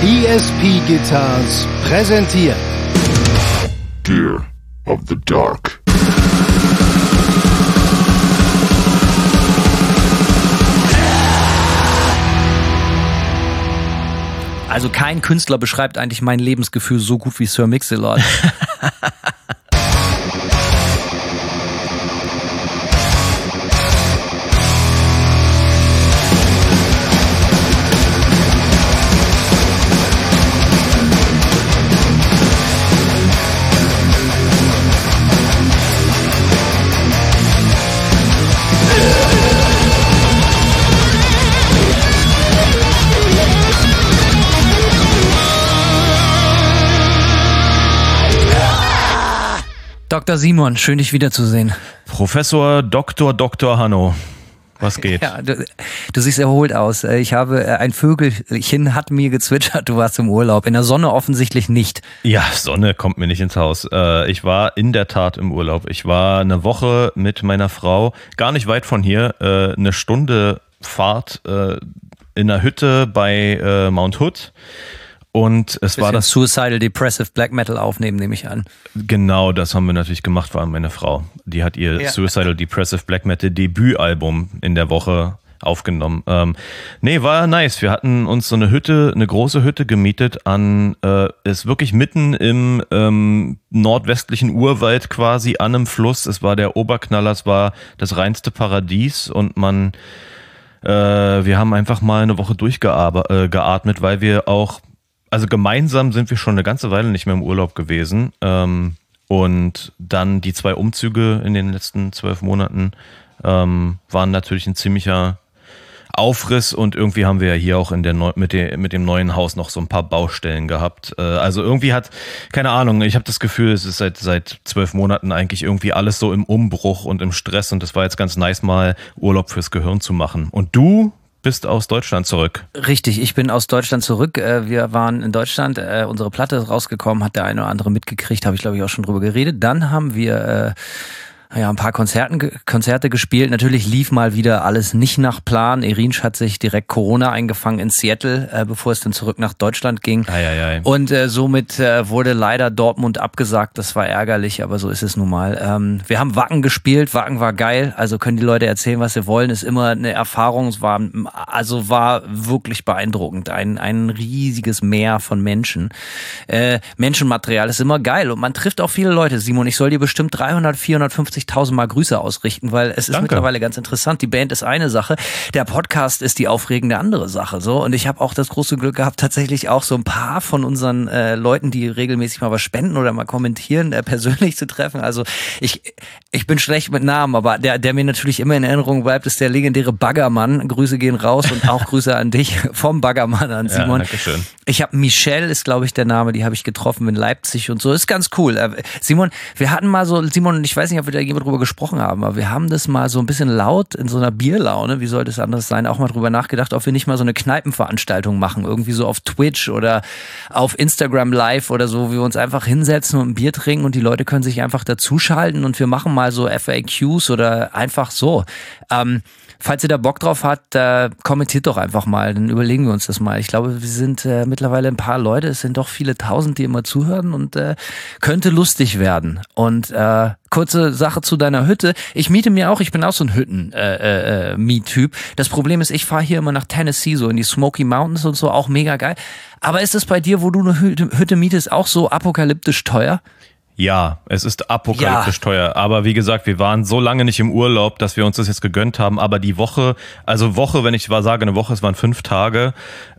ESP Guitars präsentiert Gear of the Dark. Also kein Künstler beschreibt eigentlich mein Lebensgefühl so gut wie Sir Mix-a-Lot. Dr. Simon, schön dich wiederzusehen. Professor Dr. Hanno, was geht? Ja, du siehst erholt aus. Ich habe ein Vögelchen hat mir gezwitschert, du warst im Urlaub. In der Sonne offensichtlich nicht. Ja, Sonne kommt mir nicht ins Haus. Ich war in der Tat im Urlaub. Ich war eine Woche mit meiner Frau, gar nicht weit von hier, eine Stunde Fahrt in einer Hütte bei Mount Hood. Und es war das Suicidal Depressive Black Metal aufnehmen, nehme ich an. Genau, das haben wir natürlich gemacht, vor allem meine Frau. Die hat ihr Suicidal Depressive Black Metal Debütalbum in der Woche aufgenommen. War nice. Wir hatten uns so eine große Hütte gemietet ist wirklich mitten im nordwestlichen Urwald quasi an einem Fluss. Es war der Oberknaller, es war das reinste Paradies und wir haben einfach mal eine Woche durchgeatmet, weil wir auch also gemeinsam sind wir schon eine ganze Weile nicht mehr im Urlaub gewesen. Und dann die 2 Umzüge in den letzten 12 Monaten waren natürlich ein ziemlicher Aufriss. Und irgendwie haben wir ja hier auch mit dem neuen Haus noch so ein paar Baustellen gehabt. Also irgendwie keine Ahnung, ich habe das Gefühl, es ist seit 12 Monaten eigentlich irgendwie alles so im Umbruch und im Stress. Und das war jetzt ganz nice, mal Urlaub fürs Gehirn zu machen. Und du bist aus Deutschland zurück. Richtig, ich bin aus Deutschland zurück. Wir waren in Deutschland, unsere Platte ist rausgekommen, hat der eine oder andere mitgekriegt, habe ich glaube ich auch schon drüber geredet. Dann haben wir ein paar Konzerte gespielt. Natürlich lief mal wieder alles nicht nach Plan. Irinsch hat sich direkt Corona eingefangen in Seattle, bevor es dann zurück nach Deutschland ging. Und somit wurde leider Dortmund abgesagt. Das war ärgerlich, aber so ist es nun mal. Wir haben Wacken gespielt. Wacken war geil. Also können die Leute erzählen, was sie wollen. Ist immer eine Erfahrung. Es war wirklich beeindruckend. Ein riesiges Meer von Menschen. Menschenmaterial ist immer geil. Und man trifft auch viele Leute. Simon, ich soll dir bestimmt 450.000 Mal Grüße ausrichten, weil es ist mittlerweile ganz interessant. Die Band ist eine Sache, der Podcast ist die aufregende andere Sache. So, und ich habe auch das große Glück gehabt, tatsächlich auch so ein paar von unseren Leuten, die regelmäßig mal was spenden oder mal kommentieren, persönlich zu treffen. Also ich bin schlecht mit Namen, aber der mir natürlich immer in Erinnerung bleibt, ist der legendäre Baggermann. Grüße gehen raus und auch Grüße an dich vom Baggermann an Simon. Ja, dankeschön. Ich habe Michelle, ist glaube ich der Name, die habe ich getroffen in Leipzig und so. Ist ganz cool. Simon, wir hatten mal so, Simon, ich weiß nicht, ob wir da drüber gesprochen haben, aber wir haben das mal so ein bisschen laut in so einer Bierlaune, wie sollte es anders sein, auch mal drüber nachgedacht, ob wir nicht mal so eine Kneipenveranstaltung machen, irgendwie so auf Twitch oder auf Instagram Live oder so, wie wir uns einfach hinsetzen und ein Bier trinken und die Leute können sich einfach dazuschalten und wir machen mal so FAQs oder einfach so. Falls ihr da Bock drauf habt, kommentiert doch einfach mal, dann überlegen wir uns das mal. Ich glaube, wir sind mittlerweile ein paar Leute, es sind doch viele Tausend, die immer zuhören und könnte lustig werden. Und kurze Sache zu deiner Hütte. Ich bin auch so ein Hütten-Miet-Typ. Das Problem ist, ich fahre hier immer nach Tennessee, so in die Smoky Mountains und so, auch mega geil. Aber ist es bei dir, wo du eine Hütte mietest, auch so apokalyptisch teuer? Ja, es ist apokalyptisch teuer. Aber wie gesagt, wir waren so lange nicht im Urlaub, dass wir uns das jetzt gegönnt haben. Aber die Woche, wenn ich sage eine Woche, es waren 5 Tage,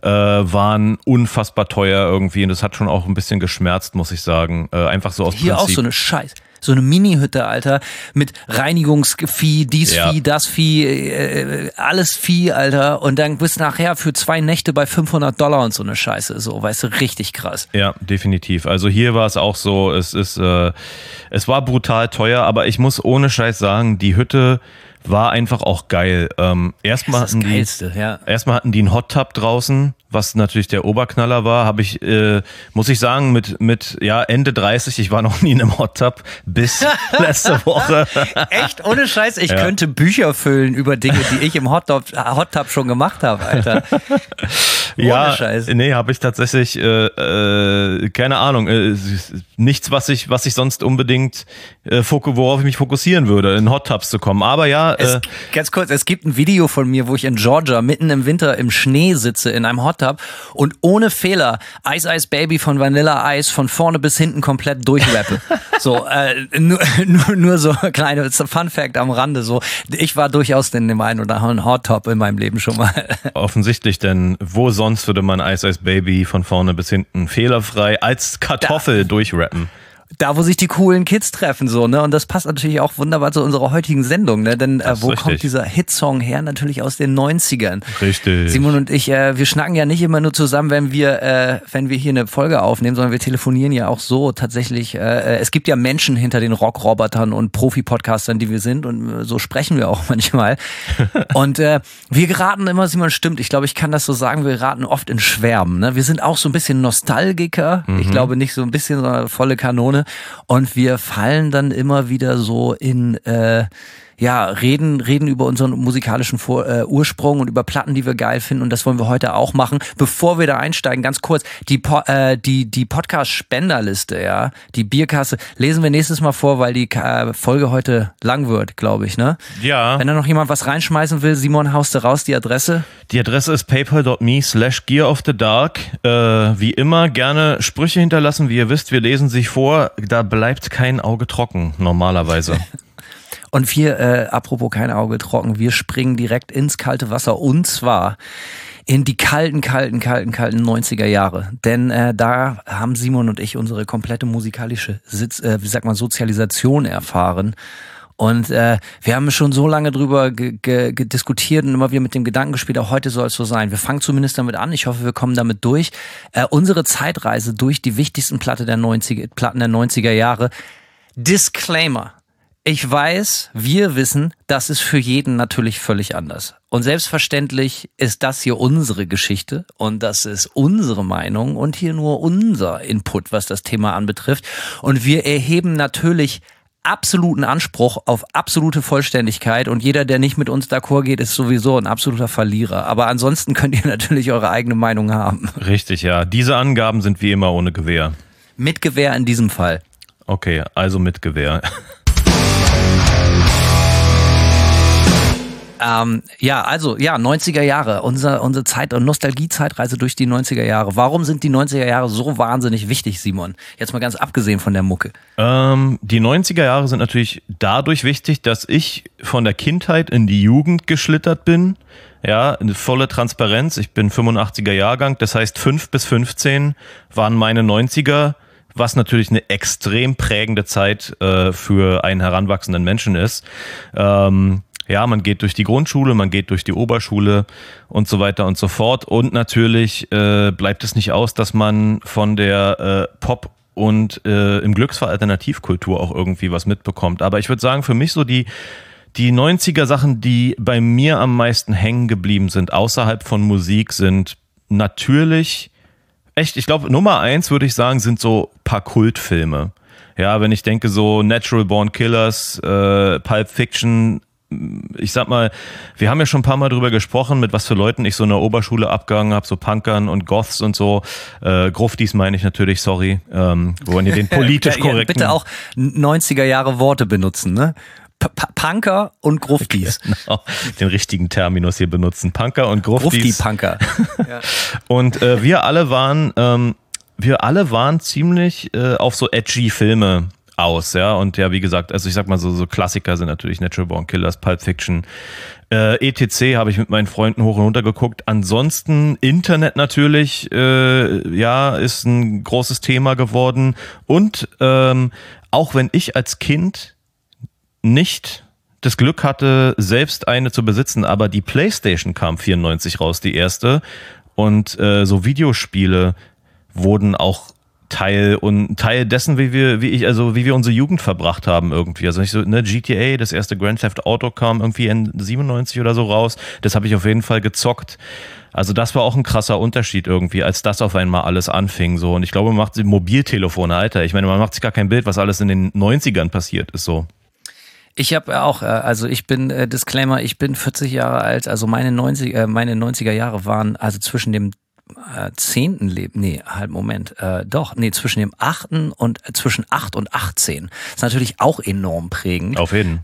waren unfassbar teuer irgendwie. Und das hat schon auch ein bisschen geschmerzt, muss ich sagen. Einfach so aus Hier Prinzip. Auch so eine Scheiße. So eine Mini-Hütte, Alter, mit Reinigungsvieh, Vieh, das Vieh, alles Vieh, Alter. Und dann bist du nachher für 2 Nächte bei $500 und so eine Scheiße. So, weißt du, richtig krass. Ja, definitiv. Also hier war es auch so, es war brutal teuer, aber ich muss ohne Scheiß sagen, die Hütte war einfach auch geil. Erstmal hatten die einen Hot Tub draußen, was natürlich der Oberknaller war. Habe ich, muss ich sagen, mit Ende 30, ich war noch nie in einem Hot Tub bis letzte Woche. Echt? Ohne Scheiß, ich könnte Bücher füllen über Dinge, die ich im Hot Tub schon gemacht habe, Alter. Ohne Scheiß. Nee, habe ich tatsächlich, keine Ahnung, nichts, was ich sonst unbedingt, worauf ich mich fokussieren würde, in Hot Tubs zu kommen. Aber ganz kurz, es gibt ein Video von mir, wo ich in Georgia mitten im Winter im Schnee sitze in einem Hot Tub und ohne Fehler Ice Ice Baby von Vanilla Ice von vorne bis hinten komplett durchrappe. So, nur so kleine Fun Fact am Rande. So, ich war durchaus in dem einen oder anderen Hot Tub in meinem Leben schon mal. Offensichtlich, denn wo sonst würde man Ice Ice Baby von vorne bis hinten fehlerfrei als Kartoffel durchrappen? Da, wo sich die coolen Kids treffen, so, ne? Und das passt natürlich auch wunderbar zu unserer heutigen Sendung, ne? Denn wo kommt dieser Hitsong her? Natürlich aus den 90ern. Richtig. Simon und ich, wir schnacken ja nicht immer nur zusammen, wenn wir hier eine Folge aufnehmen, sondern wir telefonieren ja auch so tatsächlich. Es gibt ja Menschen hinter den Rockrobotern und Profi-Podcastern, die wir sind, und so sprechen wir auch manchmal. Und wir geraten immer, Simon, stimmt, ich glaube, ich kann das so sagen, wir geraten oft in Schwärmen, ne? Wir sind auch so ein bisschen Nostalgiker. Ich glaube nicht so ein bisschen, sondern volle Kanone. Und wir fallen dann immer wieder so in reden über unseren musikalischen Ursprung und über Platten, die wir geil finden, und das wollen wir heute auch machen. Bevor wir da einsteigen, ganz kurz, die Podcast-Spenderliste, ja, die Bierkasse, lesen wir nächstes Mal vor, weil die Folge heute lang wird, glaube ich, ne? Ja. Wenn da noch jemand was reinschmeißen will, Simon, haust du raus, die Adresse? Die Adresse ist paypal.me/gearofthedark. Wie immer gerne Sprüche hinterlassen, wie ihr wisst, wir lesen sie vor, da bleibt kein Auge trocken, normalerweise. Und wir, apropos kein Auge trocken, wir springen direkt ins kalte Wasser, und zwar in die kalten 90er Jahre. Denn da haben Simon und ich unsere komplette musikalische Sozialisation erfahren. Und wir haben schon so lange drüber diskutiert und immer wieder mit dem Gedanken gespielt, auch heute soll es so sein. Wir fangen zumindest damit an. Ich hoffe, wir kommen damit durch. Unsere Zeitreise durch die wichtigsten Platten der 90er Jahre. Disclaimer. Ich weiß, wir wissen, das ist für jeden natürlich völlig anders. Und selbstverständlich ist das hier unsere Geschichte und das ist unsere Meinung und hier nur unser Input, was das Thema anbetrifft. Und wir erheben natürlich absoluten Anspruch auf absolute Vollständigkeit, und jeder, der nicht mit uns d'accord geht, ist sowieso ein absoluter Verlierer. Aber ansonsten könnt ihr natürlich eure eigene Meinung haben. Richtig, ja. Diese Angaben sind wie immer ohne Gewähr. Mit Gewähr in diesem Fall. Okay, also mit Gewähr. 90er Jahre, unsere Zeit- und Nostalgie-Zeitreise durch die 90er Jahre. Warum sind die 90er Jahre so wahnsinnig wichtig, Simon? Jetzt mal ganz abgesehen von der Mucke. Die 90er Jahre sind natürlich dadurch wichtig, dass ich von der Kindheit in die Jugend geschlittert bin. Ja, eine volle Transparenz. Ich bin 85er Jahrgang, das heißt 5 bis 15 waren meine 90er, was natürlich eine extrem prägende Zeit für einen heranwachsenden Menschen ist. Ja, man geht durch die Grundschule, man geht durch die Oberschule und so weiter und so fort. Und natürlich bleibt es nicht aus, dass man von der Pop- und im Glücksfall Alternativkultur auch irgendwie was mitbekommt. Aber ich würde sagen, für mich so die 90er-Sachen, die bei mir am meisten hängen geblieben sind, außerhalb von Musik, sind natürlich, echt, ich glaube, Nummer 1 würde ich sagen, sind so ein paar Kultfilme. Ja, wenn ich denke so Natural Born Killers, Pulp Fiction, ich sag mal, wir haben ja schon ein paar Mal drüber gesprochen, mit was für Leuten ich so in der Oberschule abgegangen habe, so Punkern und Goths und so. Gruftis meine ich natürlich, sorry. Wollen ihr den politisch korrekten... Bitte auch 90er Jahre Worte benutzen, ne? Punker und Gruftis. Genau, den richtigen Terminus hier benutzen. Punker und Gruftis. Grufti-Punker. Ja. Und wir alle waren ziemlich auf so edgy Filme aus, ja, und ja, wie gesagt, also ich sag mal so Klassiker sind natürlich Natural Born Killers, Pulp Fiction, ETC habe ich mit meinen Freunden hoch und runter geguckt. Ansonsten Internet natürlich, ist ein großes Thema geworden, und auch wenn ich als Kind nicht das Glück hatte, selbst eine zu besitzen, aber die PlayStation kam 94 raus, die erste, und so Videospiele wurden auch Teil dessen, wie wir unsere Jugend verbracht haben irgendwie. Also nicht so, ne, GTA, das erste Grand Theft Auto kam irgendwie in 97 oder so raus. Das habe ich auf jeden Fall gezockt. Also das war auch ein krasser Unterschied irgendwie, als das auf einmal alles anfing. So. Und ich glaube, man macht Mobiltelefone, Alter. Ich meine, man macht sich gar kein Bild, was alles in den 90ern passiert ist so. Ich habe auch, also ich bin, Disclaimer, ich bin 40 Jahre alt, also meine 90er Jahre waren also zwischen dem 10. zwischen dem 8. und zwischen 8 und 18. Das ist natürlich auch enorm prägend. Auf jeden.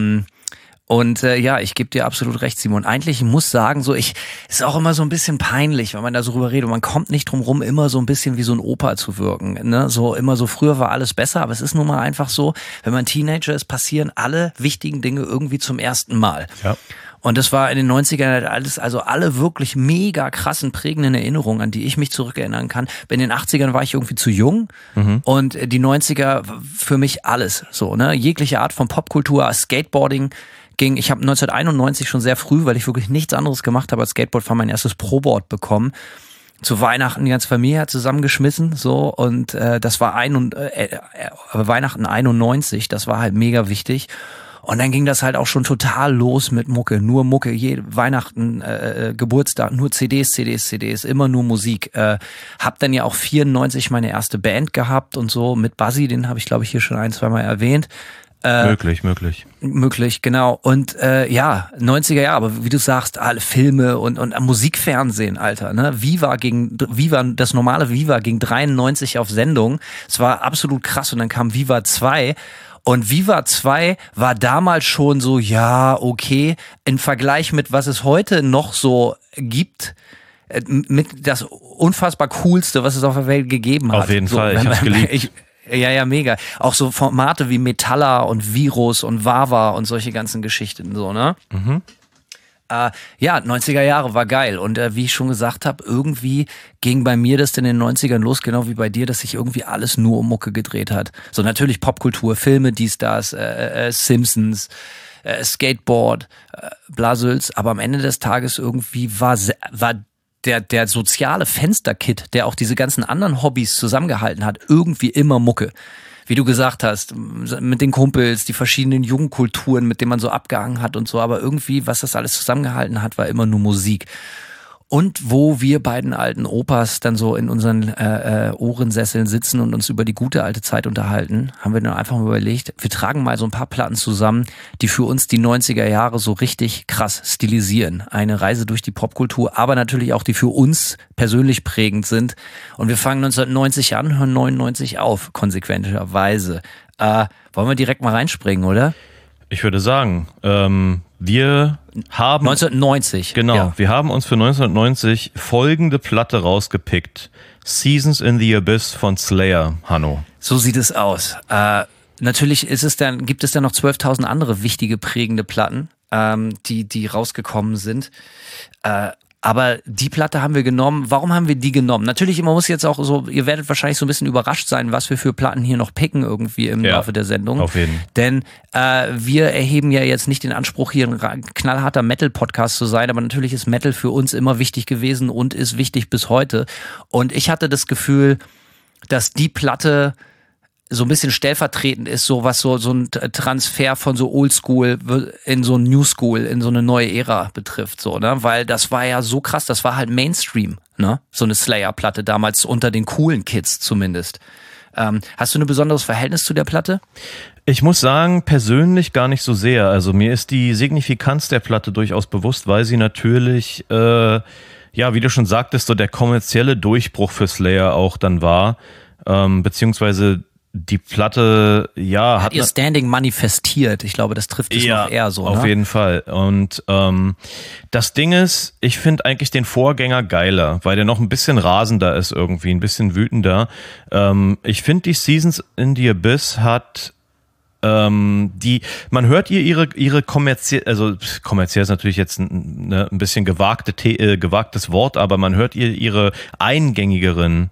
Ich gebe dir absolut recht, Simon. Eigentlich, ich muss sagen, ist auch immer so ein bisschen peinlich, wenn man da so drüber redet. Man kommt nicht drum rum, immer so ein bisschen wie so ein Opa zu wirken. Ne? So immer so, früher war alles besser, aber es ist nun mal einfach so, wenn man Teenager ist, passieren alle wichtigen Dinge irgendwie zum ersten Mal. Ja. Und das war in den 90ern alles, also alle wirklich mega krassen, prägenden Erinnerungen, an die ich mich zurückerinnern kann. In den 80ern war ich irgendwie zu jung und die 90er für mich alles. So, ne? Jegliche Art von Popkultur, Skateboarding ging. Ich habe 1991 schon sehr früh, weil ich wirklich nichts anderes gemacht habe als Skateboard, mein erstes Pro-Board bekommen. Zu Weihnachten die ganze Familie hat zusammengeschmissen, so, und das war Weihnachten 91, das war halt mega wichtig. Und dann ging das halt auch schon total los mit Mucke, nur Mucke, Weihnachten, Geburtstag, nur CDs, immer nur Musik. Hab dann ja auch 94 meine erste Band gehabt und so mit Buzzy, den habe ich glaube ich hier schon 1-2 Mal erwähnt. Möglich, genau. Und 90er Jahre, aber wie du sagst, alle Filme und Musikfernsehen, Alter, ne? Das normale Viva ging 93 auf Sendung. Es war absolut krass und dann kam Viva 2. Und Viva 2 war damals schon so, ja, okay, im Vergleich mit was es heute noch so gibt, mit das unfassbar coolste, was es auf der Welt gegeben hat. Auf jeden Fall, ich hab's geliebt. Ja, mega. Auch so Formate wie Metalla und Virus und Wawa und solche ganzen Geschichten, so, ne? 90er Jahre war geil und wie ich schon gesagt habe, irgendwie ging bei mir das in den 90ern los, genau wie bei dir, dass sich irgendwie alles nur um Mucke gedreht hat. So natürlich Popkultur, Filme, dies, das, Simpsons, Skateboard, Blasels, aber am Ende des Tages irgendwie war der soziale Fensterkit, der auch diese ganzen anderen Hobbys zusammengehalten hat, irgendwie immer Mucke. Wie du gesagt hast, mit den Kumpels, die verschiedenen Jugendkulturen, mit denen man so abgehangen hat und so, aber irgendwie, was das alles zusammengehalten hat, war immer nur Musik. Und wo wir beiden alten Opas dann so in unseren Ohrensesseln sitzen und uns über die gute alte Zeit unterhalten, haben wir dann einfach mal überlegt, wir tragen mal so ein paar Platten zusammen, die für uns die 90er Jahre so richtig krass stilisieren. Eine Reise durch die Popkultur, aber natürlich auch die für uns persönlich prägend sind. Und wir fangen 1990 an, hören 99 auf, konsequenterweise. Wollen wir direkt mal reinspringen, oder? Ich würde sagen, wir haben 1990. Genau, ja. Wir haben uns für 1990 folgende Platte rausgepickt. Seasons in the Abyss von Slayer, Hanno. So sieht es aus. Natürlich gibt es dann noch 12.000 andere wichtige, prägende Platten, die rausgekommen sind. Aber die Platte haben wir genommen. Warum haben wir die genommen? Natürlich, man muss jetzt auch so, ihr werdet wahrscheinlich so ein bisschen überrascht sein, was wir für Platten hier noch picken irgendwie im Laufe der Sendung. Auf jeden Fall. Denn wir erheben ja jetzt nicht den Anspruch, hier ein knallharter Metal-Podcast zu sein, aber natürlich ist Metal für uns immer wichtig gewesen und ist wichtig bis heute. Und ich hatte das Gefühl, dass die Platte so ein bisschen stellvertretend ist, so was so ein Transfer von so Oldschool in so New School, in so eine neue Ära betrifft, so, ne? Weil das war ja so krass, das war halt Mainstream, ne? So eine Slayer-Platte damals unter den coolen Kids zumindest. Hast du ein besonderes Verhältnis zu der Platte? Ich muss sagen, persönlich gar nicht so sehr. Also mir ist die Signifikanz der Platte durchaus bewusst, weil sie natürlich, wie du schon sagtest, so der kommerzielle Durchbruch für Slayer auch dann war, beziehungsweise die Platte, hat ihr Standing manifestiert. Ich glaube, das trifft es noch eher so. Auf jeden Fall. Und das Ding ist, ich finde eigentlich den Vorgänger geiler, weil der noch ein bisschen rasender ist irgendwie, ein bisschen wütender. Ich finde, die Seasons in the Abyss hat man hört ihre kommerziell, also kommerziell ist natürlich jetzt ein bisschen gewagtes Wort, aber man hört ihre eingängigeren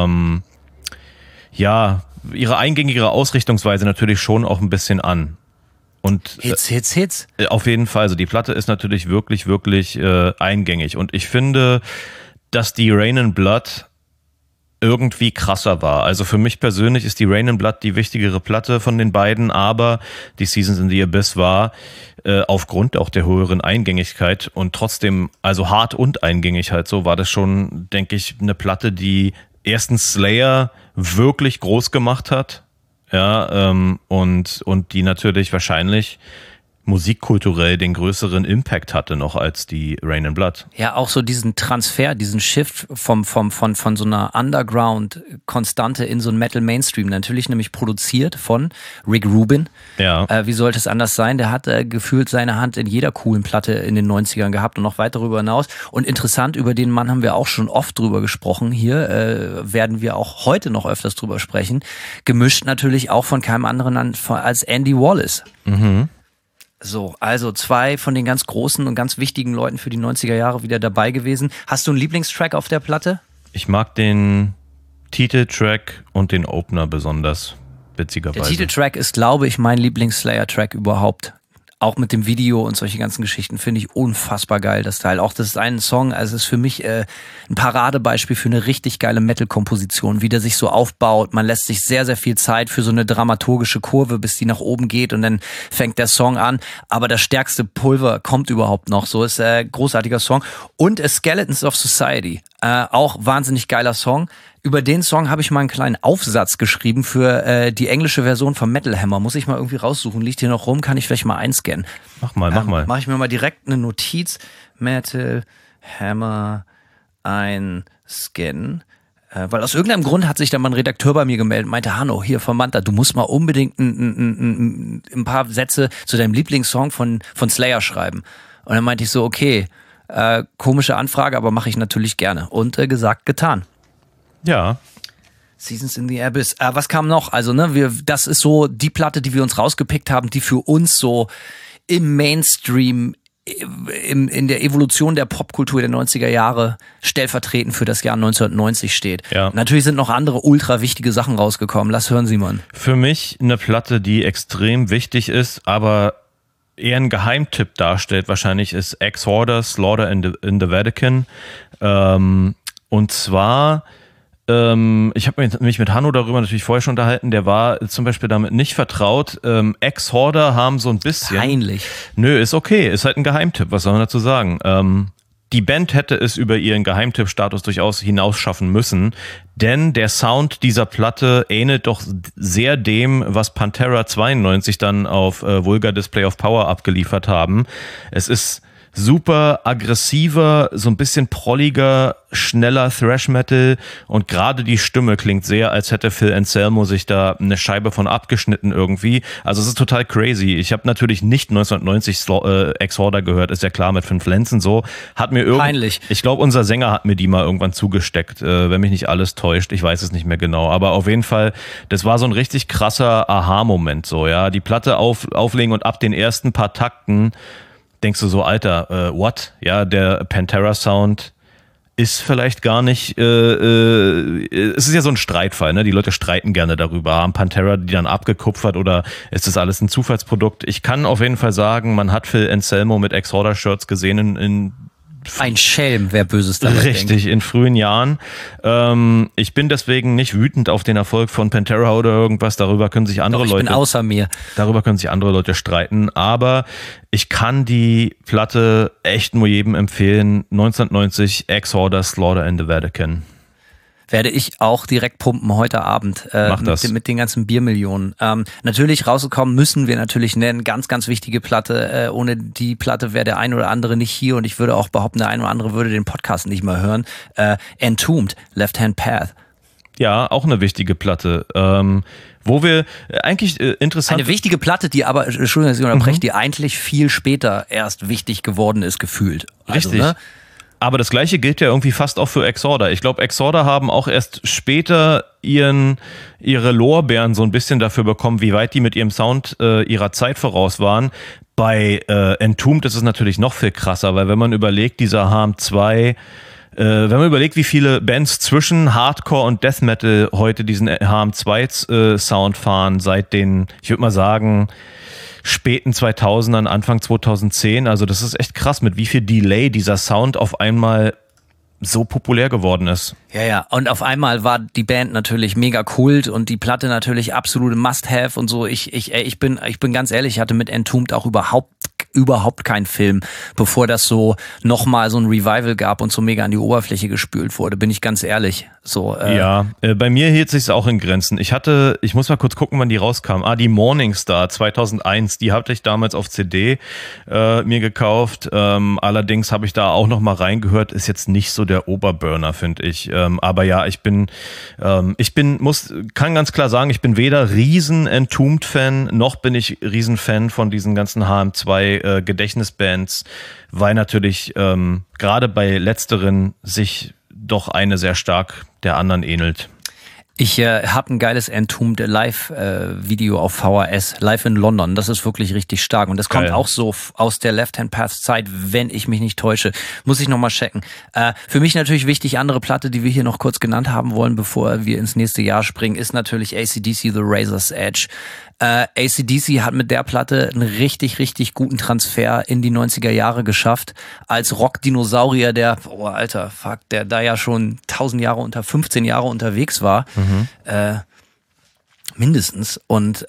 ihre eingängige Ausrichtungsweise natürlich schon auch ein bisschen an. Und Hits. Auf jeden Fall. Also die Platte ist natürlich wirklich, wirklich eingängig. Und ich finde, dass die Rain in Blood irgendwie krasser war. Also für mich persönlich ist die Rain in Blood die wichtigere Platte von den beiden, aber die Seasons in the Abyss war aufgrund auch der höheren Eingängigkeit und trotzdem, also hart und eingängig halt so, war das schon, denke ich, eine Platte, die erstens Slayer wirklich groß gemacht hat, ja, und die natürlich wahrscheinlich musikkulturell den größeren Impact hatte noch als die Rain in Blood. Ja, auch so diesen Transfer, diesen Shift von so einer Underground-Konstante in so ein Metal-Mainstream. Natürlich nämlich produziert von Rick Rubin. Ja. Wie sollte es anders sein? Der hat gefühlt seine Hand in jeder coolen Platte in den 90ern gehabt und noch weit darüber hinaus. Und interessant, über den Mann haben wir auch schon oft drüber gesprochen. Hier werden wir auch heute noch öfters drüber sprechen. Gemischt natürlich auch von keinem anderen als Andy Wallace. Mhm. So, also 2 von den ganz großen und ganz wichtigen Leuten für die 90er Jahre wieder dabei gewesen. Hast du einen Lieblingstrack auf der Platte? Ich mag den Titeltrack und den Opener besonders, witzigerweise. Der Titeltrack ist, glaube ich, mein Lieblings-Slayer-Track überhaupt. Auch mit dem Video und solche ganzen Geschichten finde ich unfassbar geil, das Teil. Auch das ist ein Song, also es ist für mich ein Paradebeispiel für eine richtig geile Metal-Komposition, wie der sich so aufbaut. Man lässt sich sehr, sehr viel Zeit für so eine dramaturgische Kurve, bis die nach oben geht und dann fängt der Song an. Aber das stärkste Pulver kommt überhaupt noch. So ist ein großartiger Song. Und Skeletons of Society, auch wahnsinnig geiler Song. Über den Song habe ich mal einen kleinen Aufsatz geschrieben für die englische Version von Metal Hammer. Muss ich mal irgendwie raussuchen. Liegt hier noch rum, kann ich vielleicht mal einscannen. Mach mal. Mache ich mir mal direkt eine Notiz. Metal Hammer einscannen. Weil aus irgendeinem Grund hat sich dann mal ein Redakteur bei mir gemeldet und meinte, Hanno, hier von Manta, du musst mal unbedingt ein paar Sätze zu deinem Lieblingssong von Slayer schreiben. Und dann meinte ich so, okay, komische Anfrage, aber mache ich natürlich gerne. Und gesagt, getan. Ja. Seasons in the Abyss. Was kam noch? Also, das ist so die Platte, die wir uns rausgepickt haben, die für uns so im Mainstream, in der Evolution der Popkultur der 90er Jahre stellvertretend für das Jahr 1990 steht. Ja. Natürlich sind noch andere ultra wichtige Sachen rausgekommen. Lass hören, Simon. Für mich eine Platte, die extrem wichtig ist, aber eher ein Geheimtipp darstellt, wahrscheinlich ist Exhorder, Slaughter in the Vatican. Und zwar ich habe mich mit Hanno darüber natürlich vorher schon unterhalten, der war zum Beispiel damit nicht vertraut. Exhorder haben so ein bisschen... Peinlich. Nö, ist okay, ist halt ein Geheimtipp, was soll man dazu sagen? Die Band hätte es über ihren Geheimtipp-Status durchaus hinausschaffen müssen, denn der Sound dieser Platte ähnelt doch sehr dem, was Pantera 92 dann auf Vulgar Display of Power abgeliefert haben. Es ist super aggressiver, so ein bisschen prolliger, schneller Thrash-Metal und gerade die Stimme klingt sehr, als hätte Phil Anselmo sich da eine Scheibe von abgeschnitten irgendwie. Also es ist total crazy. Ich habe natürlich nicht 1990 Exhorder gehört, ist ja klar, mit 5 Lenzen so. Hat mir peinlich. Ich glaube, unser Sänger hat mir die mal irgendwann zugesteckt, wenn mich nicht alles täuscht. Ich weiß es nicht mehr genau, aber auf jeden Fall, das war so ein richtig krasser Aha-Moment so, ja. Die Platte auflegen und ab den ersten paar Takten denkst du so, Alter, what? Ja, der Pantera-Sound ist vielleicht gar nicht, es ist ja so ein Streitfall, ne? Die Leute streiten gerne darüber. Haben Pantera die dann abgekupfert oder ist das alles ein Zufallsprodukt? Ich kann auf jeden Fall sagen, man hat Phil Anselmo mit Exhorder-Shirts gesehen in ein Schelm, wer Böses damit denkt. Richtig, in frühen Jahren. Ich bin deswegen nicht wütend auf den Erfolg von Pantera oder irgendwas. Darüber können sich andere Leute. Ich bin außer mir. Darüber können sich andere Leute streiten. Aber ich kann die Platte echt nur jedem empfehlen. 1990 Exhorder, Slaughter in the Vatican. Werde ich auch direkt pumpen heute Abend mit den ganzen Biermillionen. Natürlich rausgekommen müssen wir natürlich nennen, ganz, ganz wichtige Platte. Ohne die Platte wäre der ein oder andere nicht hier und ich würde auch behaupten, der ein oder andere würde den Podcast nicht mehr hören. Entombed, Left Hand Path. Ja, auch eine wichtige Platte. Wo wir eigentlich interessant... Eine wichtige Platte, die aber, Entschuldigung, dass ich unterbreche, die eigentlich viel später erst wichtig geworden ist, gefühlt. Also, richtig. Ne? Aber das Gleiche gilt ja irgendwie fast auch für Exhorder. Ich glaube, Exhorder haben auch erst später ihre Lorbeeren so ein bisschen dafür bekommen, wie weit die mit ihrem Sound ihrer Zeit voraus waren. Bei Entombed ist es natürlich noch viel krasser, weil wenn man überlegt, dieser HM2, wenn man überlegt, wie viele Bands zwischen Hardcore und Death Metal heute diesen HM2-Sound fahren, seit den, ich würde mal sagen, späten 2000ern, Anfang 2010, also das ist echt krass, mit wie viel Delay dieser Sound auf einmal so populär geworden ist. Ja. Und auf einmal war die Band natürlich mega Kult und die Platte natürlich absolute Must-Have und so. Ich bin ganz ehrlich, ich hatte mit Entombed auch überhaupt keinen Film, bevor das so nochmal so ein Revival gab und so mega an die Oberfläche gespült wurde, bin ich ganz ehrlich. So, bei mir hielt sich's auch in Grenzen. Ich muss mal kurz gucken, wann die rauskam. Die Morningstar 2001, die hatte ich damals auf CD mir gekauft. Allerdings habe ich da auch noch mal reingehört. Ist jetzt nicht so der Oberburner, finde ich. Aber ja, kann ganz klar sagen, ich bin weder riesen Entombed-Fan, noch bin ich riesen Fan von diesen ganzen HM2 Gedächtnisbands, weil natürlich gerade bei letzteren sich doch eine sehr stark der anderen ähnelt. Ich habe ein geiles Entombed Live-Video auf VHS, live in London. Das ist wirklich richtig stark. Und das kommt auch so aus der Left-Hand-Path-Zeit, wenn ich mich nicht täusche. Muss ich nochmal checken. Für mich natürlich wichtig, andere Platte, die wir hier noch kurz genannt haben wollen, bevor wir ins nächste Jahr springen, ist natürlich AC/DC The Razor's Edge. AC/DC hat mit der Platte einen richtig, richtig guten Transfer in die 90er Jahre geschafft. Als Rock-Dinosaurier, der da ja schon 15 Jahre unterwegs war. Mindestens. Und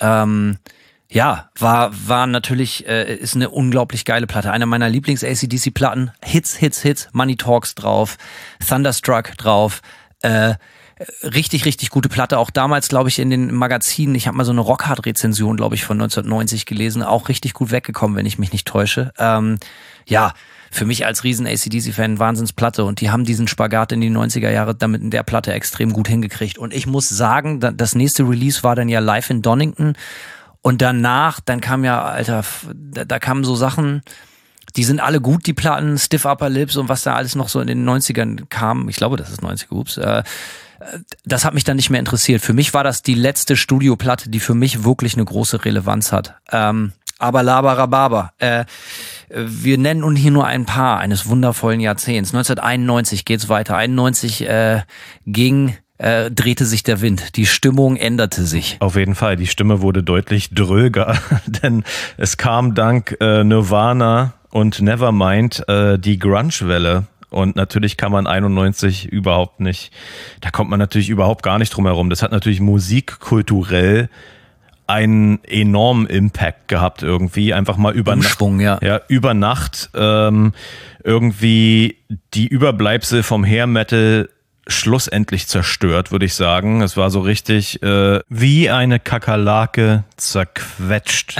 war natürlich, ist eine unglaublich geile Platte. Eine meiner Lieblings-AC/DC-Platten. Hits, Money Talks drauf, Thunderstruck drauf, richtig, richtig gute Platte. Auch damals, glaube ich, in den Magazinen, ich habe mal so eine Rockhard-Rezension, glaube ich, von 1990 gelesen, auch richtig gut weggekommen, wenn ich mich nicht täusche. Für mich als riesen AC/DC-Fan Wahnsinnsplatte und die haben diesen Spagat in die 90er Jahre damit in der Platte extrem gut hingekriegt. Und ich muss sagen, das nächste Release war dann ja live in Donington und danach, dann kam ja, da kamen so Sachen, die sind alle gut, die Platten, Stiff Upper Lips und was da alles noch so in den 90ern kam. Ich glaube, das ist 90er, das hat mich dann nicht mehr interessiert. Für mich war das die letzte Studioplatte, die für mich wirklich eine große Relevanz hat. Aber Labarababa. Wir nennen nun hier nur ein paar eines wundervollen Jahrzehnts. 1991 geht's weiter. 91 drehte sich der Wind. Die Stimmung änderte sich. Auf jeden Fall. Die Stimme wurde deutlich dröger, denn es kam dank Nirvana und Nevermind die Grunge-Welle. Und natürlich kann man 91 da kommt man natürlich überhaupt gar nicht drum herum. Das hat natürlich musikkulturell einen enormen Impact gehabt irgendwie. Einfach mal über Umschwung, über Nacht irgendwie die Überbleibsel vom Hair Metal schlussendlich zerstört, würde ich sagen. Es war so richtig wie eine Kakerlake zerquetscht.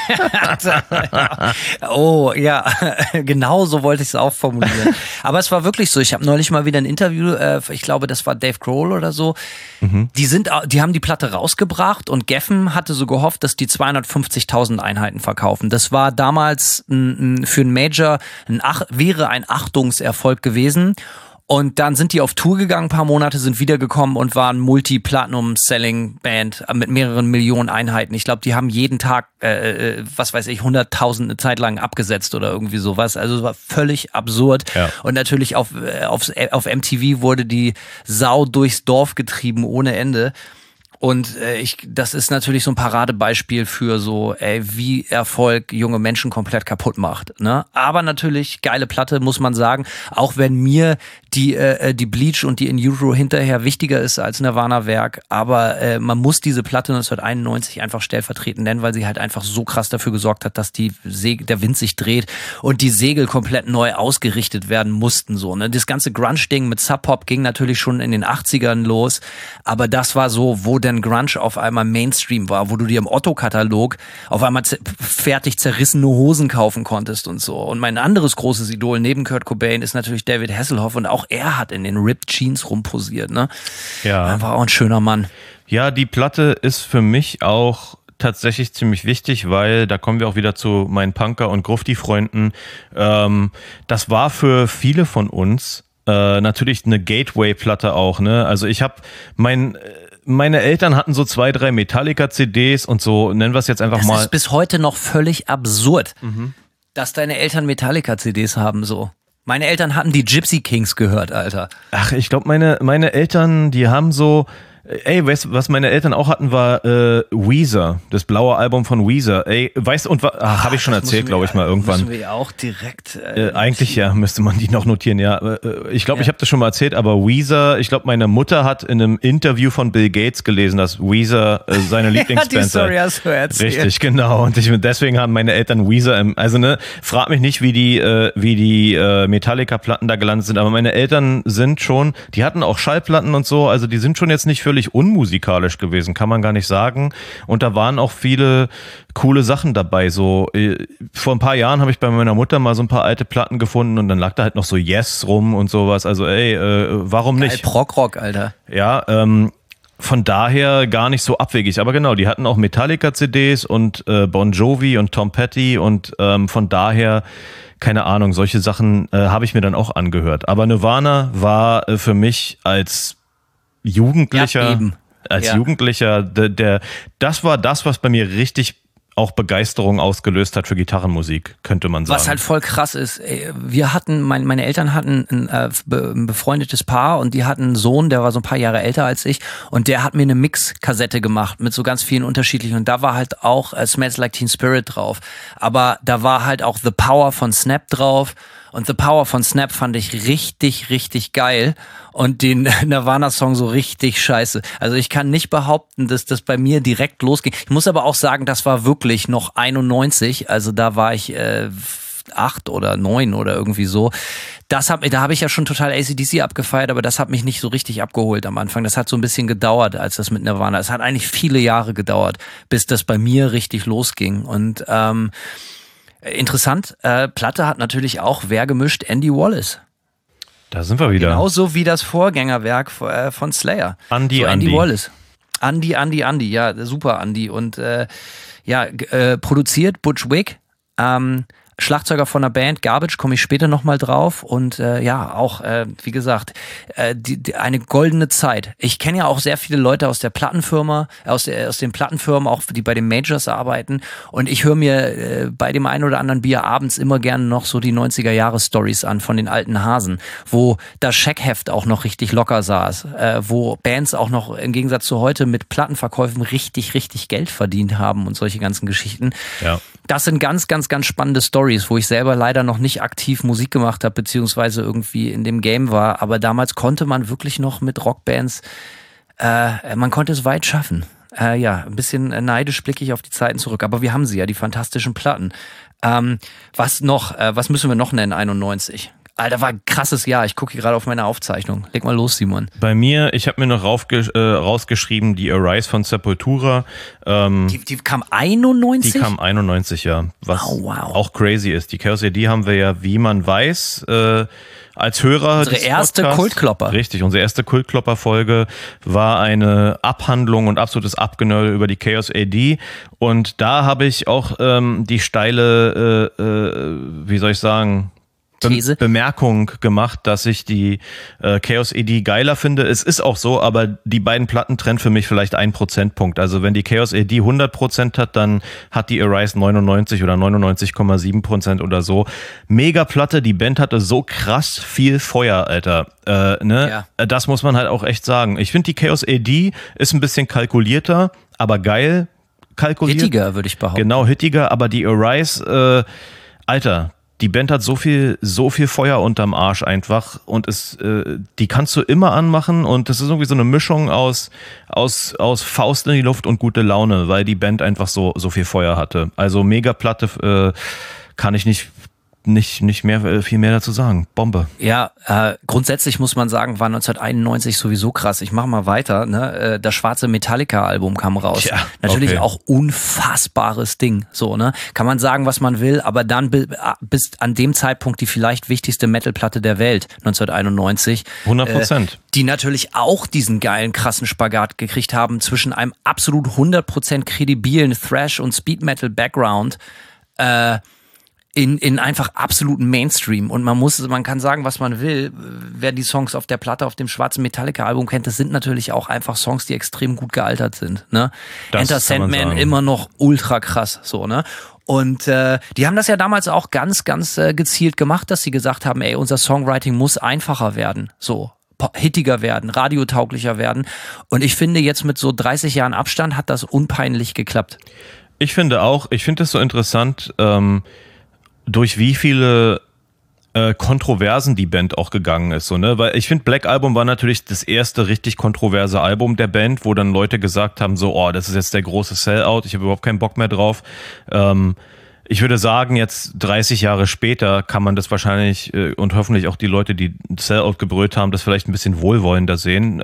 Oh, ja, genau so wollte ich es auch formulieren. Aber es war wirklich so. Ich habe neulich mal wieder ein Interview, ich glaube, das war Dave Grohl oder so. Die haben die Platte rausgebracht und Geffen hatte so gehofft, dass die 250.000 Einheiten verkaufen. Das war damals für einen Major wäre ein Achtungserfolg gewesen. Und dann sind die auf Tour gegangen, ein paar Monate, sind wiedergekommen und waren Multi-Platinum-Selling-Band mit mehreren Millionen Einheiten. Ich glaube, die haben jeden Tag, 100.000 eine Zeit lang abgesetzt oder irgendwie sowas. Also es war völlig absurd. Ja. Und natürlich auf MTV wurde die Sau durchs Dorf getrieben ohne Ende. Und das ist natürlich so ein Paradebeispiel für so, wie Erfolg junge Menschen komplett kaputt macht. Ne? Aber natürlich geile Platte, muss man sagen. Auch wenn mir die Bleach und die In Utero hinterher wichtiger ist als Nirvana-Werk. Aber man muss diese Platte 1991 einfach stellvertretend nennen, weil sie halt einfach so krass dafür gesorgt hat, dass der Wind sich dreht und die Segel komplett neu ausgerichtet werden mussten. So, ne? Das ganze Grunge-Ding mit Sub-Pop ging natürlich schon in den 80ern los. Aber das war so, wo denn Grunge auf einmal Mainstream war, wo du dir im Otto-Katalog auf einmal fertig zerrissene Hosen kaufen konntest und so. Und mein anderes großes Idol neben Kurt Cobain ist natürlich David Hasselhoff und auch er hat in den Ripped Jeans rumposiert, ne? Ja. Er war auch ein schöner Mann. Ja, die Platte ist für mich auch tatsächlich ziemlich wichtig, weil da kommen wir auch wieder zu meinen Punker- und Grufti-Freunden. Das war für viele von uns natürlich eine Gateway-Platte auch, ne? Also ich habe meine Eltern hatten so 2, 3 Metallica-CDs und so, nennen wir es jetzt einfach mal. Das ist bis heute noch völlig absurd, dass deine Eltern Metallica-CDs haben, so. Meine Eltern hatten die Gypsy Kings gehört, Alter. Ach, ich glaube, meine Eltern, die haben so Ey, weißt du, was meine Eltern auch hatten, war Weezer, das blaue Album von Weezer. Ey, weißt du, und habe ich schon erzählt, glaube ich mal irgendwann. Müssen wir ja auch direkt. Eigentlich ja, müsste man die noch notieren, ja. Ich glaube, ich habe das schon mal erzählt, aber Weezer, ich glaube, meine Mutter hat in einem Interview von Bill Gates gelesen, dass Weezer seine Lieblingsband sei. Die Story hast du erzählt. Richtig, genau. Und deswegen haben meine Eltern Weezer, also ne, frag mich nicht, wie die Metallica-Platten da gelandet sind, aber meine Eltern sind schon, die hatten auch Schallplatten und so, also die sind schon jetzt nicht völlig unmusikalisch gewesen, kann man gar nicht sagen. Und da waren auch viele coole Sachen dabei. So vor ein paar Jahren habe ich bei meiner Mutter mal so ein paar alte Platten gefunden und dann lag da halt noch so Yes rum und sowas. Also warum nicht? Prog-Rock, Alter. Ja, von daher gar nicht so abwegig. Aber genau, die hatten auch Metallica-CDs und Bon Jovi und Tom Petty und von daher, keine Ahnung, solche Sachen habe ich mir dann auch angehört. Aber Nirvana war für mich als Jugendlicher, das war das, was bei mir richtig auch Begeisterung ausgelöst hat für Gitarrenmusik, könnte man sagen. Was halt voll krass ist, meine Eltern hatten ein befreundetes Paar und die hatten einen Sohn, der war so ein paar Jahre älter als ich und der hat mir eine Mix-Kassette gemacht mit so ganz vielen unterschiedlichen und da war halt auch Smells Like Teen Spirit drauf, aber da war halt auch The Power von Snap drauf und The Power von Snap fand ich richtig, richtig geil und den Nirvana-Song so richtig scheiße. Also ich kann nicht behaupten, dass das bei mir direkt losging. Ich muss aber auch sagen, das war wirklich noch 91, also da war ich 8 oder 9 oder irgendwie so. Da habe ich ja schon total AC/DC abgefeiert, aber das hat mich nicht so richtig abgeholt am Anfang. Das hat so ein bisschen gedauert, als das mit Nirvana. Es hat eigentlich viele Jahre gedauert, bis das bei mir richtig losging. Und interessant, Platte hat natürlich auch wer gemischt? Andy Wallace. Da sind wir wieder. Genauso wie das Vorgängerwerk von Slayer. Andy Wallace. Andy, ja, super Andy. Und produziert Butch Vig, Schlagzeuger von der Band Garbage, komme ich später nochmal drauf und wie gesagt, eine goldene Zeit. Ich kenne ja auch sehr viele Leute aus der Plattenfirma, aus den Plattenfirmen, auch die bei den Majors arbeiten und ich höre mir bei dem einen oder anderen Bier abends immer gerne noch so die 90er-Jahre-Stories an von den alten Hasen, wo das Scheckheft auch noch richtig locker saß, wo Bands auch noch im Gegensatz zu heute mit Plattenverkäufen richtig, richtig Geld verdient haben und solche ganzen Geschichten. Ja. Das sind ganz, ganz, ganz spannende Stories, wo ich selber leider noch nicht aktiv Musik gemacht habe, beziehungsweise irgendwie in dem Game war. Aber damals konnte man wirklich noch mit Rockbands, man konnte es weit schaffen. Ein bisschen neidisch blicke ich auf die Zeiten zurück. Aber wir haben sie ja, die fantastischen Platten. Was müssen wir noch nennen, 91? Alter, war ein krasses Jahr. Ich gucke hier gerade auf meine Aufzeichnung. Leg mal los, Simon. Bei mir, ich habe mir noch rausgeschrieben, die Arise von Sepultura. Die kam 91? Die kam 91, ja. Was auch crazy ist. Die Chaos AD haben wir ja, wie man weiß, als Hörer unsere erste Kultklopper. Richtig, unsere erste Kultklopper-Folge war eine Abhandlung und absolutes Abgenörde über die Chaos AD. Und da habe ich auch die steile, Bemerkung gemacht, dass ich die Chaos AD geiler finde. Es ist auch so, aber die beiden Platten trennen für mich vielleicht 1 Prozentpunkt. Also wenn die Chaos AD 100% hat, dann hat die Arise 99 oder 99,7% oder so. Mega Platte, die Band hatte so krass viel Feuer, Alter. Ja. Das muss man halt auch echt sagen. Ich finde, die Chaos AD ist ein bisschen kalkulierter, aber geil kalkuliert. Hittiger, würde ich behaupten. Genau, hittiger, aber die Arise, Alter, die Band hat so viel Feuer unterm Arsch einfach und die kannst du immer anmachen und das ist irgendwie so eine Mischung aus Faust in die Luft und gute Laune, weil die Band einfach so viel Feuer hatte. Also mega Platte, kann ich nicht viel mehr dazu sagen. Bombe. Ja, grundsätzlich muss man sagen, war 1991 sowieso krass. Ich mache mal weiter. Ne? Das schwarze Metallica-Album kam raus. Ja, natürlich auch unfassbares Ding. So, ne? Kann man sagen, was man will, aber dann bis an dem Zeitpunkt die vielleicht wichtigste Metal-Platte der Welt, 1991. 100%. Die natürlich auch diesen geilen, krassen Spagat gekriegt haben zwischen einem absolut 100% kredibilen Thrash- und Speed-Metal-Background in einfach absoluten Mainstream. Und man kann sagen, was man will. Wer die Songs auf der Platte, auf dem schwarzen Metallica-Album kennt, das sind natürlich auch einfach Songs, die extrem gut gealtert sind. Ne? Enter Sandman immer noch ultra krass. So, ne? Und die haben das ja damals auch ganz, ganz gezielt gemacht, dass sie gesagt haben, ey, unser Songwriting muss einfacher werden. So. hittiger werden, radiotauglicher werden. Und ich finde, jetzt mit so 30 Jahren Abstand hat das unpeinlich geklappt. Ich finde es so interessant, durch wie viele Kontroversen die Band auch gegangen ist. So, ne? Weil ich finde, Black Album war natürlich das erste richtig kontroverse Album der Band, wo dann Leute gesagt haben, so, oh, das ist jetzt der große Sellout, ich habe überhaupt keinen Bock mehr drauf. Ich würde sagen, jetzt 30 Jahre später kann man das wahrscheinlich und hoffentlich auch die Leute, die Sellout gebrüllt haben, das vielleicht ein bisschen wohlwollender sehen.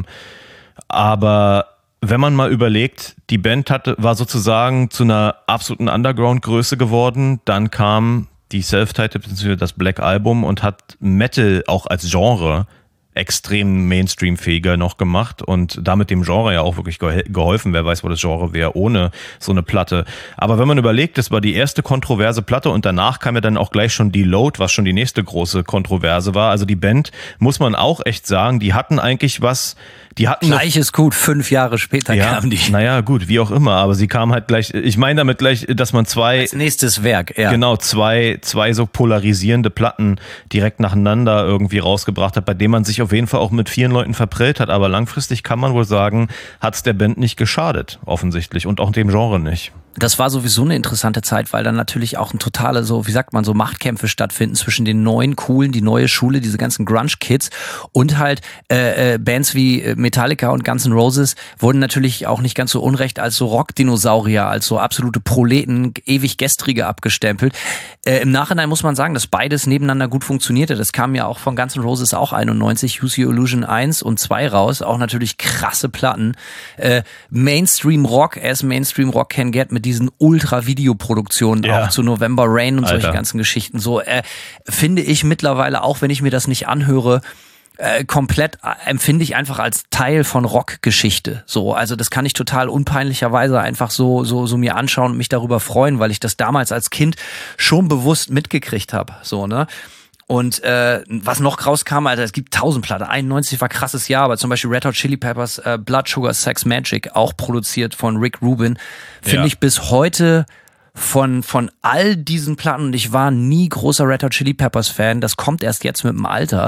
Aber wenn man mal überlegt, die Band war sozusagen zu einer absoluten Underground-Größe geworden, dann kam die Self-Titled bzw. das Black Album und hat Metal auch als Genre extrem Mainstream-fähiger noch gemacht und damit dem Genre ja auch wirklich geholfen. Wer weiß, wo das Genre wäre ohne so eine Platte. Aber wenn man überlegt, das war die erste kontroverse Platte und danach kam ja dann auch gleich schon Deload, was schon die nächste große Kontroverse war. Also die Band, muss man auch echt sagen, die hatten eigentlich was, gleich ist gut, 5 Jahre später kamen die. Naja, gut, wie auch immer, aber sie kam halt gleich, ich meine damit gleich, dass man als nächstes Werk, ja. Genau, zwei so polarisierende Platten direkt nacheinander irgendwie rausgebracht hat, bei denen man sich auf jeden Fall auch mit vielen Leuten verprellt hat, aber langfristig kann man wohl sagen, hat es der Band nicht geschadet, offensichtlich, und auch dem Genre nicht. Das war sowieso eine interessante Zeit, weil dann natürlich auch ein totale, so, wie sagt man, so Machtkämpfe stattfinden zwischen den neuen Coolen, die neue Schule, diese ganzen Grunge-Kids und halt Bands wie Metallica und Guns N' Roses wurden natürlich auch nicht ganz so unrecht als so Rock-Dinosaurier, als so absolute Proleten, ewig Gestrige abgestempelt. Im Nachhinein muss man sagen, dass beides nebeneinander gut funktionierte. Das kam ja auch von Guns N' Roses auch 91, Use Your Illusion 1 und 2 raus, auch natürlich krasse Platten. Mainstream-Rock, as Mainstream-Rock can get, mit diesen Ultra-Videoproduktionen, auch zu November Rain und solche ganzen Geschichten. So finde ich mittlerweile, auch wenn ich mir das nicht anhöre, komplett empfinde ich einfach als Teil von Rockgeschichte. So, also das kann ich total unpeinlicherweise einfach so mir anschauen und mich darüber freuen, weil ich das damals als Kind schon bewusst mitgekriegt habe. So, ne? Und was noch rauskam, Alter, es gibt 1000 Platten. 91 war krasses Jahr, aber zum Beispiel Red Hot Chili Peppers, Blood Sugar Sex Magic, auch produziert von Rick Rubin, finde ich bis heute von all diesen Platten, und ich war nie großer Red Hot Chili Peppers Fan, das kommt erst jetzt mit dem Alter,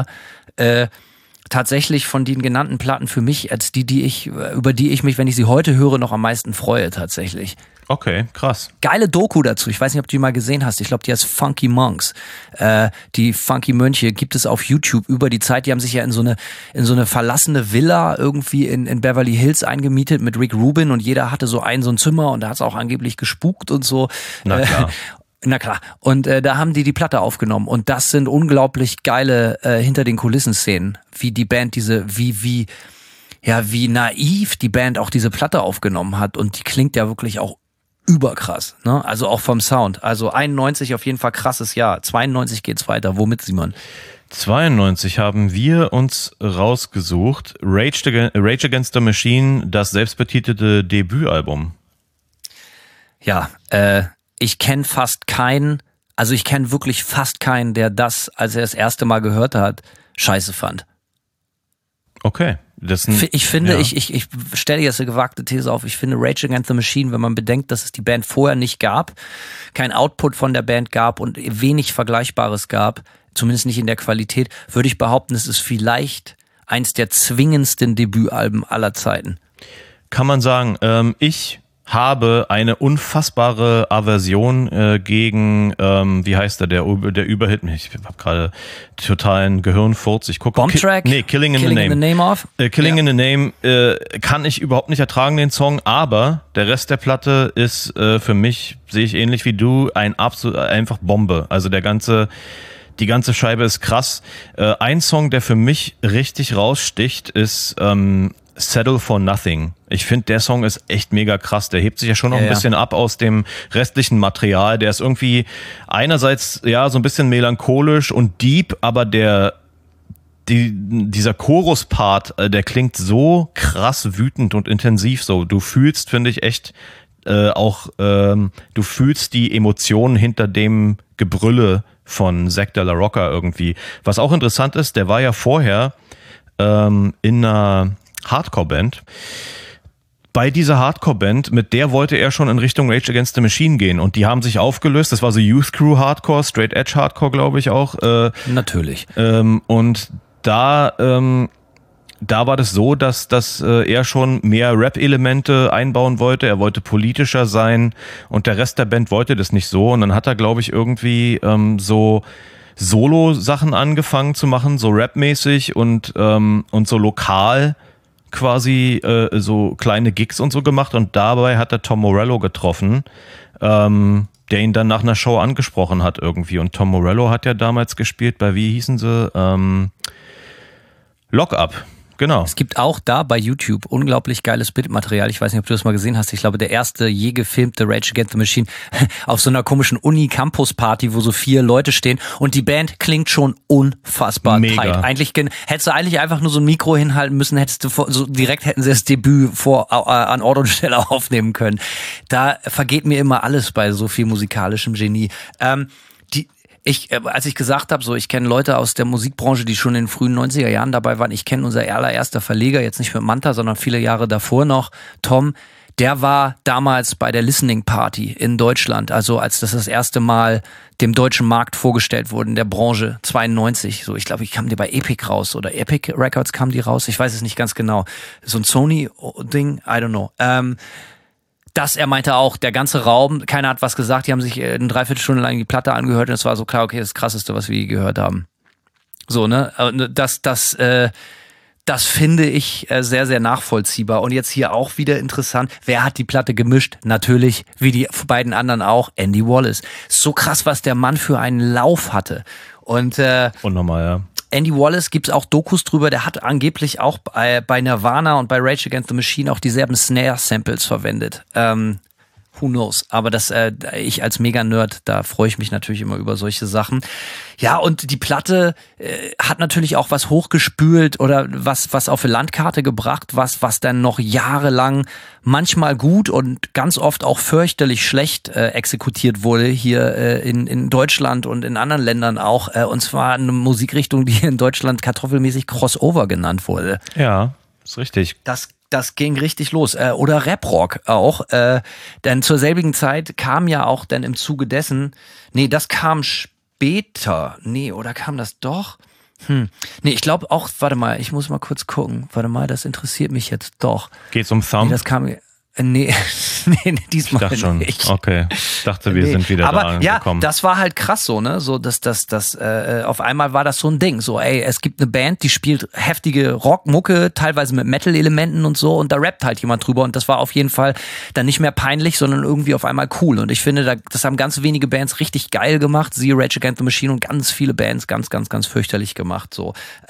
tatsächlich von den genannten Platten für mich als über die ich mich, wenn ich sie heute höre, noch am meisten freue tatsächlich. Okay, krass. Geile Doku dazu. Ich weiß nicht, ob du die mal gesehen hast. Ich glaube, die heißt Funky Monks. Die Funky Mönche gibt es auf YouTube über die Zeit. Die haben sich ja in so eine verlassene Villa irgendwie in Beverly Hills eingemietet mit Rick Rubin und jeder hatte so ein Zimmer und da hat es auch angeblich gespukt und so. Na klar. Na klar. Und da haben die Platte aufgenommen und das sind unglaublich geile hinter den Kulissen Szenen, wie die Band wie naiv die Band auch diese Platte aufgenommen hat und die klingt ja wirklich auch überkrass, ne? Also auch vom Sound. Also 91 auf jeden Fall krasses Jahr. 92 geht's weiter. Womit, Simon? 92 haben wir uns rausgesucht. Rage Against the Machine, das selbstbetitelte Debütalbum. Ja, ich kenne wirklich fast keinen, der das, als er das erste Mal gehört hat, scheiße fand. Okay. Ich finde, ich stelle jetzt eine gewagte These auf, ich finde Rage Against the Machine, wenn man bedenkt, dass es die Band vorher nicht gab, kein Output von der Band gab und wenig Vergleichbares gab, zumindest nicht in der Qualität, würde ich behaupten, es ist vielleicht eins der zwingendsten Debütalben aller Zeiten. Kann man sagen, ich habe eine unfassbare Aversion gegen, wie heißt der Überhit, ich habe gerade totalen Gehirnfurz, ich gucke. Bombtrack? Killing in the Name of? Killing in the Name kann ich überhaupt nicht ertragen, den Song, aber der Rest der Platte ist für mich, sehe ich ähnlich wie du, einfach Bombe. Also die ganze Scheibe ist krass. Ein Song, der für mich richtig raussticht, ist Settle for Nothing. Ich finde, der Song ist echt mega krass. Der hebt sich ja schon noch ein bisschen ab aus dem restlichen Material. Der ist irgendwie einerseits ja so ein bisschen melancholisch und deep, aber dieser Chorus-Part, der klingt so krass wütend und intensiv so. Du fühlst, finde ich, echt du fühlst die Emotionen hinter dem Gebrülle von Zack de la Rocca irgendwie. Was auch interessant ist, der war ja vorher in einer Hardcore-Band. Bei dieser Hardcore-Band, mit der wollte er schon in Richtung Rage Against the Machine gehen und die haben sich aufgelöst. Das war so Youth Crew Hardcore, Straight Edge Hardcore, glaube ich auch. Natürlich. Und da war das so, dass er schon mehr Rap-Elemente einbauen wollte. Er wollte politischer sein und der Rest der Band wollte das nicht so. Und dann hat er, glaube ich, irgendwie so Solo-Sachen angefangen zu machen, so Rap-mäßig und so lokal quasi so kleine Gigs und so gemacht. Und dabei hat er Tom Morello getroffen, der ihn dann nach einer Show angesprochen hat irgendwie. Und Tom Morello hat ja damals gespielt bei, wie hießen sie? Lock Up. Genau. Es gibt auch da bei YouTube unglaublich geiles Bildmaterial. Ich weiß nicht, ob du das mal gesehen hast. Ich glaube, der erste je gefilmte Rage Against the Machine auf so einer komischen Uni-Campus-Party, wo so 4 Leute stehen und die Band klingt schon unfassbar tight. Hättest du eigentlich einfach nur so ein Mikro hinhalten müssen, hätten sie das Debüt an Ort und Stelle aufnehmen können. Da vergeht mir immer alles bei so viel musikalischem Genie. Als ich gesagt habe, so ich kenne Leute aus der Musikbranche, die schon in den frühen 90er Jahren dabei waren. Ich kenne unser allererster Verleger, jetzt nicht mit Manta, sondern viele Jahre davor noch, Tom. Der war damals bei der Listening Party in Deutschland, also als das erste Mal dem deutschen Markt vorgestellt wurde in der Branche, 92. So, ich glaube, ich kam die bei Epic raus oder Epic Records kamen die raus, ich weiß es nicht ganz genau. So ein Sony-Ding, I don't know. Er meinte auch, der ganze Raum, keiner hat was gesagt, die haben sich eine Dreiviertelstunde lang die Platte angehört und es war so klar, okay, das Krasseste, was wir je gehört haben. So, ne? Das finde ich sehr, sehr nachvollziehbar. Und jetzt hier auch wieder interessant, wer hat die Platte gemischt? Natürlich, wie die beiden anderen auch, Andy Wallace. So krass, was der Mann für einen Lauf hatte. Und unnormal, ja. Andy Wallace gibt's auch Dokus drüber, der hat angeblich auch bei Nirvana und bei Rage Against the Machine auch dieselben Snare-Samples verwendet. Who knows? Aber ich als Mega-Nerd, da freue ich mich natürlich immer über solche Sachen. Ja, und die Platte hat natürlich auch was hochgespült oder was auf eine Landkarte gebracht, was dann noch jahrelang manchmal gut und ganz oft auch fürchterlich schlecht exekutiert wurde hier in Deutschland und in anderen Ländern auch. Und zwar eine Musikrichtung, die hier in Deutschland kartoffelmäßig Crossover genannt wurde. Ja, ist richtig. Das ging richtig los. Oder Rap-Rock auch. Denn zur selbigen Zeit kam ja auch dann im Zuge dessen, das kam später. Oder kam das doch? Ich glaube auch, warte mal, ich muss mal kurz gucken. Warte mal, das interessiert mich jetzt doch. Geht's um Thumb? Das kam... Nee, diesmal ich dachte schon. nicht. Okay, ich dachte, wir sind wieder da angekommen. Ja, das war halt krass so, ne? So, auf einmal war das so ein Ding. So, es gibt eine Band, die spielt heftige Rockmucke, teilweise mit Metal-Elementen und so, und da rappt halt jemand drüber. Und das war auf jeden Fall dann nicht mehr peinlich, sondern irgendwie auf einmal cool. Und ich finde, das haben ganz wenige Bands richtig geil gemacht. Siehe Rage Against the Machine und ganz viele Bands ganz, ganz, ganz fürchterlich gemacht. So.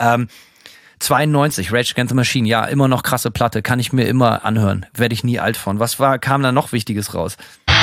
92, Rage Against the Machine, ja, immer noch krasse Platte, kann ich mir immer anhören, werde ich nie alt von. Kam da noch Wichtiges raus?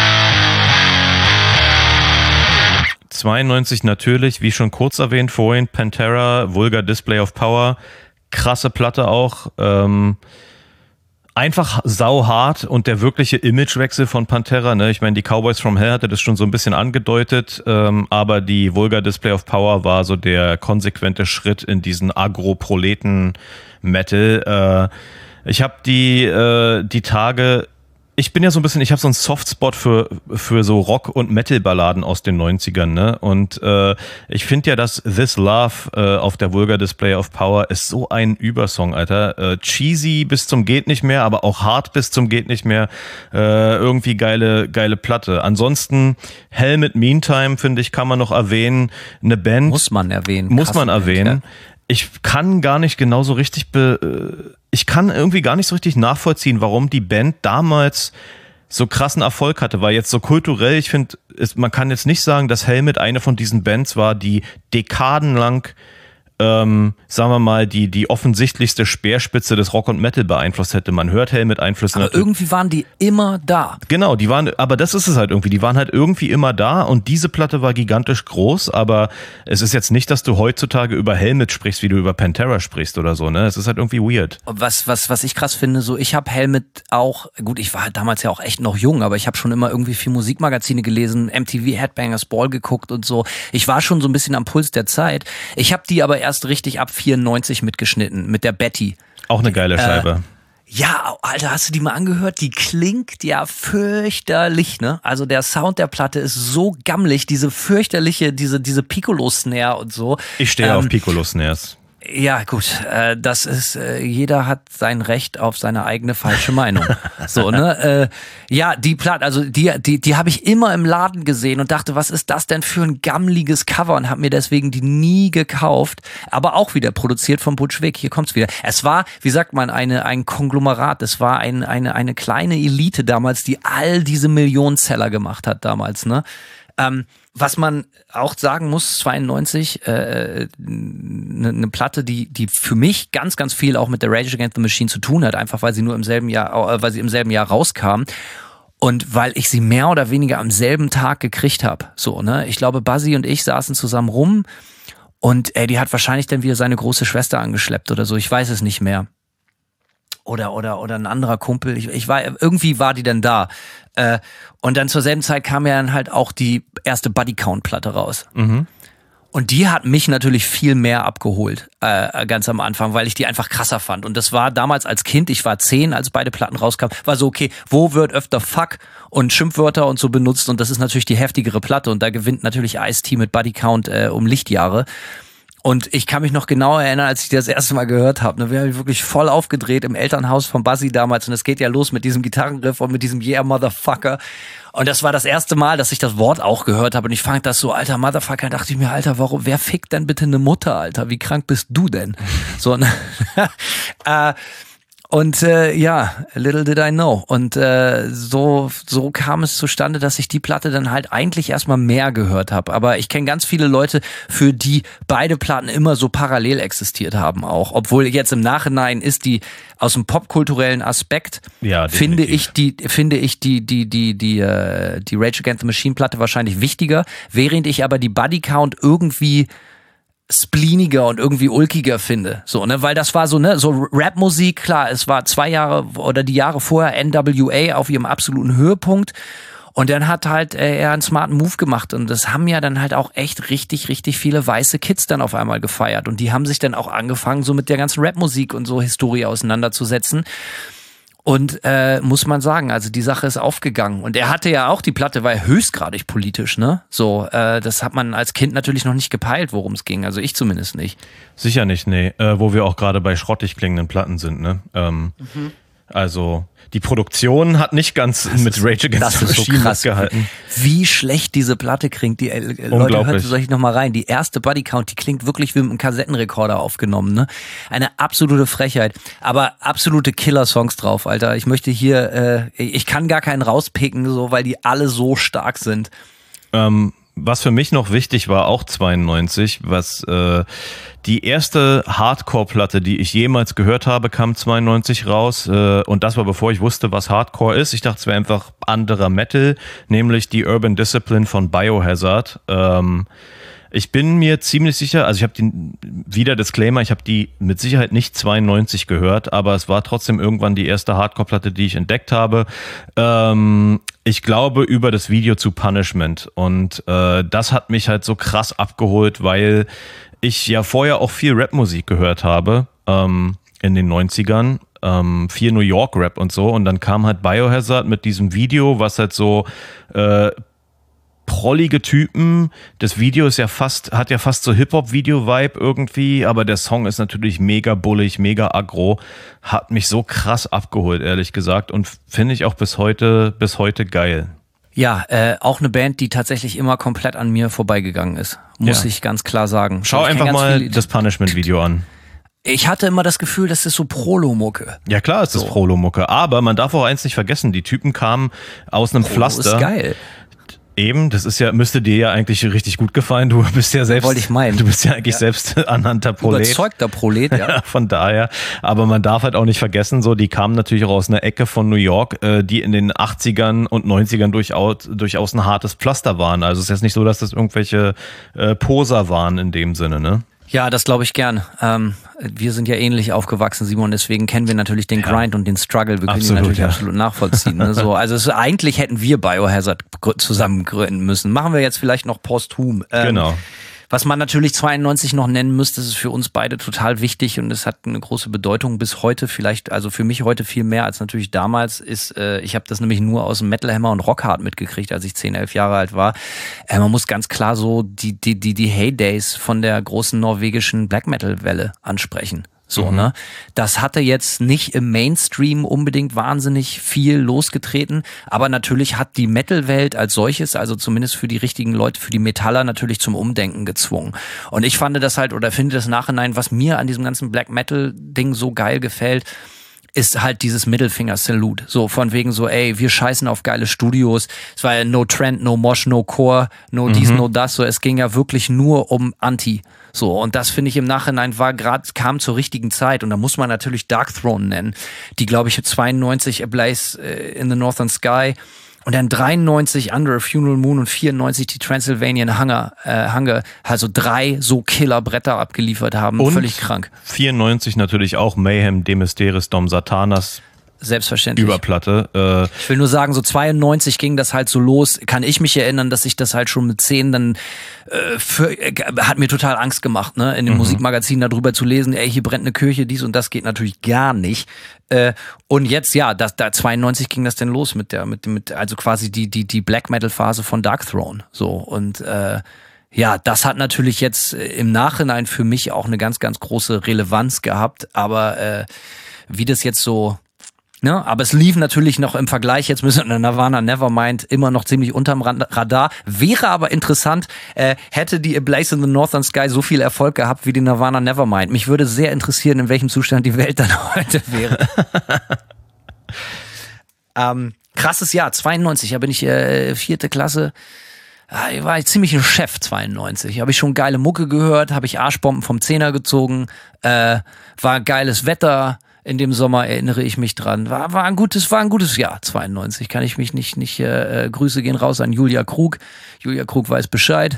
92 natürlich, wie schon kurz erwähnt vorhin, Pantera, Vulgar Display of Power, krasse Platte auch, einfach sauhart und der wirkliche Imagewechsel von Pantera, ne? Ich meine, die Cowboys from Hell hatte das schon so ein bisschen angedeutet, aber die Vulgar Display of Power war so der konsequente Schritt in diesen Agro-Proleten-Metal. Ich habe die Tage, ich bin ja so ein bisschen, ich habe so einen Softspot für so Rock- und Metal-Balladen aus den 90ern, ne? Und ich finde ja, dass This Love auf der Vulgar Display of Power ist so ein Übersong, Alter. Cheesy bis zum geht nicht mehr, aber auch hart bis zum geht nicht mehr. Irgendwie geile Platte. Ansonsten Helmet Meantime, finde ich, kann man noch erwähnen. Eine Band. Muss man erwähnen. Ja. Ich kann gar nicht genauso richtig ich kann irgendwie gar nicht so richtig nachvollziehen, warum die Band damals so krassen Erfolg hatte, weil jetzt so kulturell, ich finde, man kann jetzt nicht sagen, dass Helmet eine von diesen Bands war, die dekadenlang sagen wir mal, die offensichtlichste Speerspitze des Rock und Metal beeinflusst hätte. Man hört Helmet-Einflüsse. Aber irgendwie waren die immer da. Genau, aber das ist es halt irgendwie, die waren halt irgendwie immer da und diese Platte war gigantisch groß, aber es ist jetzt nicht, dass du heutzutage über Helmet sprichst, wie du über Pantera sprichst oder so, ne? Es ist halt irgendwie weird. Was ich krass finde, so ich habe Helmet auch, gut, ich war halt damals ja auch echt noch jung, aber ich habe schon immer irgendwie viel Musikmagazine gelesen, MTV Headbangers Ball geguckt und so. Ich war schon so ein bisschen am Puls der Zeit. Ich habe die aber erst richtig ab 94 mitgeschnitten, mit der Betty. Auch eine geile Scheibe. Ja, Alter, hast du die mal angehört? Die klingt ja fürchterlich, ne? Also der Sound der Platte ist so gammelig, diese fürchterliche, diese Piccolo-Snare und so. Ich stehe auf Piccolo-Snares. Ja, gut, das ist, jeder hat sein Recht auf seine eigene falsche Meinung. So, ne? Ja, die Platte, also die habe ich immer im Laden gesehen und dachte, was ist das denn für ein gammeliges Cover und habe mir deswegen die nie gekauft. Aber auch wieder produziert von Butch Vig, hier kommt's wieder. Es war, wie sagt man, ein Konglomerat, es war eine kleine Elite damals, die all diese Millionenseller gemacht hat damals, ne? Was man auch sagen muss, 92, eine Platte, die für mich ganz, ganz viel auch mit der Rage Against the Machine zu tun hat, einfach weil sie im selben Jahr rauskam und weil ich sie mehr oder weniger am selben Tag gekriegt habe. So, ne? Ich glaube, Buzzy und ich saßen zusammen rum und die hat wahrscheinlich dann wieder seine große Schwester angeschleppt oder so, ich weiß es nicht mehr. Oder ein anderer Kumpel, irgendwie war die dann da. Und dann zur selben Zeit kam ja dann halt auch die erste Buddy-Count-Platte raus. Mhm. Und die hat mich natürlich viel mehr abgeholt, ganz am Anfang, weil ich die einfach krasser fand. Und das war damals als Kind, ich war 10, als beide Platten rauskamen, war so, okay, wo wird öfter Fuck und Schimpfwörter und so benutzt? Und das ist natürlich die heftigere Platte. Und da gewinnt natürlich Ice-T mit Buddy-Count um Lichtjahre. Und ich kann mich noch genau erinnern, als ich das erste Mal gehört habe. Ne, wir haben wirklich voll aufgedreht im Elternhaus von Buzzy damals. Und es geht ja los mit diesem Gitarrenriff und mit diesem Yeah, Motherfucker. Und das war das erste Mal, dass ich das Wort auch gehört habe. Und ich fand das so, alter Motherfucker, dachte ich mir, Alter, wer fickt denn bitte eine Mutter, Alter? Wie krank bist du denn? So, und little did I know. Und so kam es zustande, dass ich die Platte dann halt eigentlich erstmal mehr gehört habe. Aber ich kenne ganz viele Leute, für die beide Platten immer so parallel existiert haben auch. Obwohl jetzt im Nachhinein ist die aus dem popkulturellen Aspekt, finde ich die Rage Against the Machine Platte wahrscheinlich wichtiger, während ich aber die Buddy Count irgendwie spleeniger und irgendwie ulkiger finde, so, ne, weil das war so, ne, so Rap-Musik, klar, es war 2 Jahre oder die Jahre vorher NWA auf ihrem absoluten Höhepunkt und dann hat halt er einen smarten Move gemacht und das haben ja dann halt auch echt richtig, richtig viele weiße Kids dann auf einmal gefeiert und die haben sich dann auch angefangen, so mit der ganzen Rap-Musik und so Historie auseinanderzusetzen. Und muss man sagen, also die Sache ist aufgegangen. Und er hatte ja auch, die Platte war ja höchstgradig politisch, ne? So, das hat man als Kind natürlich noch nicht gepeilt, worum es ging. Also ich zumindest nicht. Sicher nicht, nee. Wo wir auch gerade bei schrottig klingenden Platten sind, ne? Also die Produktion hat nicht ganz mit Rage Against the Machine mitgehalten. Wie schlecht diese Platte klingt. Die Leute, hört euch noch mal rein. Die erste Buddy Count, die klingt wirklich wie mit einem Kassettenrekorder aufgenommen. Ne? Eine absolute Frechheit. Aber absolute Killer-Songs drauf, Alter. Ich möchte hier, ich kann gar keinen rauspicken, so, weil die alle so stark sind. Was für mich noch wichtig war, auch 92, was die erste Hardcore-Platte, die ich jemals gehört habe, kam 92 raus und das war bevor ich wusste, was Hardcore ist. Ich dachte, es wäre einfach anderer Metal, nämlich die Urban Discipline von Biohazard. Ich bin mir ziemlich sicher, also ich habe wieder Disclaimer, ich habe die mit Sicherheit nicht 92 gehört, aber es war trotzdem irgendwann die erste Hardcore-Platte, die ich entdeckt habe. Ich glaube über das Video zu Punishment und das hat mich halt so krass abgeholt, weil ich ja vorher auch viel Rap-Musik gehört habe in den 90ern, viel New York Rap und so und dann kam halt Biohazard mit diesem Video, was halt so prollige Typen, das Video ist hat ja fast so Hip-Hop-Video-Vibe irgendwie, aber der Song ist natürlich mega bullig, mega aggro, hat mich so krass abgeholt, ehrlich gesagt und finde ich auch bis heute geil. Ja, auch eine Band, die tatsächlich immer komplett an mir vorbeigegangen ist, muss ich ganz klar sagen. Schau einfach mal das Punishment-Video an. Ich hatte immer das Gefühl, das ist so Prolo-Mucke. Ja klar, es ist Prolo-Mucke, aber man darf auch eins nicht vergessen, die Typen kamen aus einem Pflaster. Ist geil. Eben, das ist ja, müsste dir ja eigentlich richtig gut gefallen. Du bist ja selbst, wollte ich meinen. Du bist ja eigentlich selbst ernannter Prolet. Überzeugter Prolet, ja. Ja. Von daher. Aber man darf halt auch nicht vergessen, so, die kamen natürlich auch aus einer Ecke von New York, die in den 80ern und 90ern durchaus ein hartes Pflaster waren. Also es ist jetzt nicht so, dass das irgendwelche Poser waren in dem Sinne, ne? Ja, das glaube ich gern. Wir sind ja ähnlich aufgewachsen, Simon, deswegen kennen wir natürlich den Grind und den Struggle. Wir können ihn natürlich absolut nachvollziehen. Ne? So, also eigentlich hätten wir Biohazard zusammen gründen müssen. Machen wir jetzt vielleicht noch posthum. Genau. Was man natürlich 92 noch nennen müsste, das ist für uns beide total wichtig und es hat eine große Bedeutung bis heute, vielleicht, also für mich heute viel mehr als natürlich damals, ist, ich habe das nämlich nur aus dem Metal Hammer und Rockhard mitgekriegt, als ich 10, 11 Jahre alt war. Man muss ganz klar so die Heydays von der großen norwegischen Black Metal Welle ansprechen. So, ne? Das hatte jetzt nicht im Mainstream unbedingt wahnsinnig viel losgetreten, aber natürlich hat die Metal-Welt als solches, also zumindest für die richtigen Leute, für die Metaller natürlich zum Umdenken gezwungen. Und ich fand das halt, oder finde das Nachhinein, was mir an diesem ganzen Black Metal-Ding so geil gefällt, ist halt dieses Mittelfinger-Salute. So von wegen so, ey, wir scheißen auf geile Studios. Es war ja no Trend, no Mosh, no Core, no dies, no das. So, es ging ja wirklich nur um Anti. So, und das finde ich im Nachhinein kam zur richtigen Zeit. Und da muss man natürlich Darkthrone nennen, die, glaube ich, 92 A Blaze in the Northern Sky und dann 93 Under a Funeral Moon und 94 die Transylvanian Hunger, also 3 so Killerbretter abgeliefert haben. Und völlig krank. 94 natürlich auch Mayhem, De Mysteris, Dom Satanas. Selbstverständlich. Überplatte. Ich will nur sagen, so 92 ging das halt so los. Kann ich mich erinnern, dass ich das halt schon mit 10 dann hat mir total Angst gemacht, ne, in den Musikmagazinen darüber zu lesen, ey, hier brennt eine Kirche, dies und das geht natürlich gar nicht. Und jetzt, ja, da 92 ging das denn los mit also quasi die Black Metal Phase von Darkthrone. So, und ja, das hat natürlich jetzt im Nachhinein für mich auch eine ganz, ganz große Relevanz gehabt, aber wie das jetzt so. Ne, aber es lief natürlich noch im Vergleich jetzt mit Nirvana Nevermind immer noch ziemlich unterm Radar. Wäre aber interessant, hätte die A Blaze in the Northern Sky so viel Erfolg gehabt wie die Nirvana Nevermind. Mich würde sehr interessieren, in welchem Zustand die Welt dann heute wäre. Krasses Jahr, 92, da bin ich 4. Klasse. Ich war ziemlich ein Chef 92. Habe ich schon geile Mucke gehört, habe ich Arschbomben vom Zehner gezogen, war geiles Wetter. In dem Sommer erinnere ich mich dran. War ein gutes Jahr, 92. Kann ich mich nicht Grüße gehen raus an Julia Krug. Julia Krug weiß Bescheid.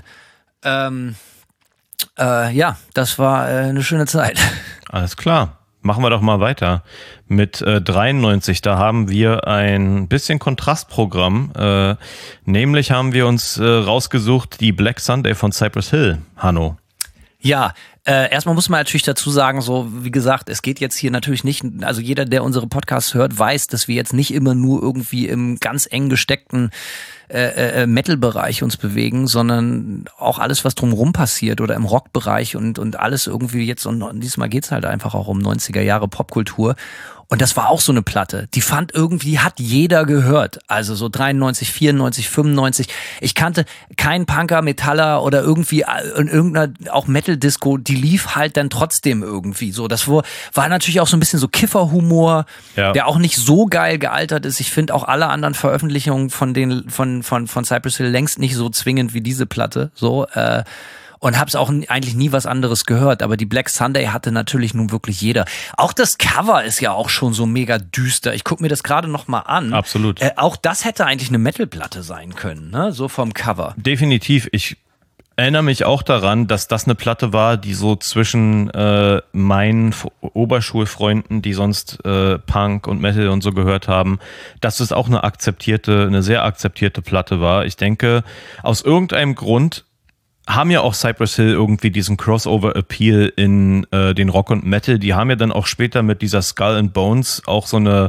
Ja, das war eine schöne Zeit. Alles klar. Machen wir doch mal weiter. Mit 93, da haben wir ein bisschen Kontrastprogramm. Nämlich haben wir uns rausgesucht die Black Sunday von Cypress Hill, Hanno. Ja, erstmal muss man natürlich dazu sagen, so wie gesagt, es geht jetzt hier natürlich nicht, also jeder, der unsere Podcasts hört, weiß, dass wir jetzt nicht immer nur irgendwie im ganz eng gesteckten Metal-Bereich uns bewegen, sondern auch alles, was drumherum passiert oder im Rock-Bereich und alles irgendwie jetzt, und diesmal geht's halt einfach auch um 90er Jahre Popkultur. Und das war auch so eine Platte. Die hat jeder gehört. Also so 93, 94, 95. Ich kannte keinen Punker, Metaller oder irgendwie in irgendeiner auch Metal-Disco. Die lief halt dann trotzdem irgendwie so. Das war natürlich auch so ein bisschen so Kifferhumor, ja, der auch nicht so geil gealtert ist. Ich finde auch alle anderen Veröffentlichungen von Cypress Hill längst nicht so zwingend wie diese Platte. So, und hab's auch eigentlich nie was anderes gehört. Aber die Black Sunday hatte natürlich nun wirklich jeder. Auch das Cover ist ja auch schon so mega düster. Ich guck mir das gerade noch mal an. Absolut. Auch das hätte eigentlich eine Metalplatte sein können, ne? So vom Cover. Definitiv. Ich erinnere mich auch daran, dass das eine Platte war, die so zwischen meinen Oberschulfreunden, die sonst Punk und Metal und so gehört haben, dass es auch eine sehr akzeptierte Platte war. Ich denke, aus irgendeinem Grund haben ja auch Cypress Hill irgendwie diesen Crossover-Appeal in den Rock und Metal. Die haben ja dann auch später mit dieser Skull and Bones auch so ein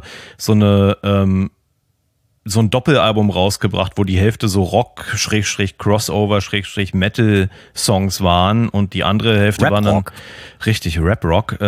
Doppelalbum rausgebracht, wo die Hälfte so Rock, Crossover, Metal-Songs waren und die andere Hälfte waren dann richtig Rap-Rock.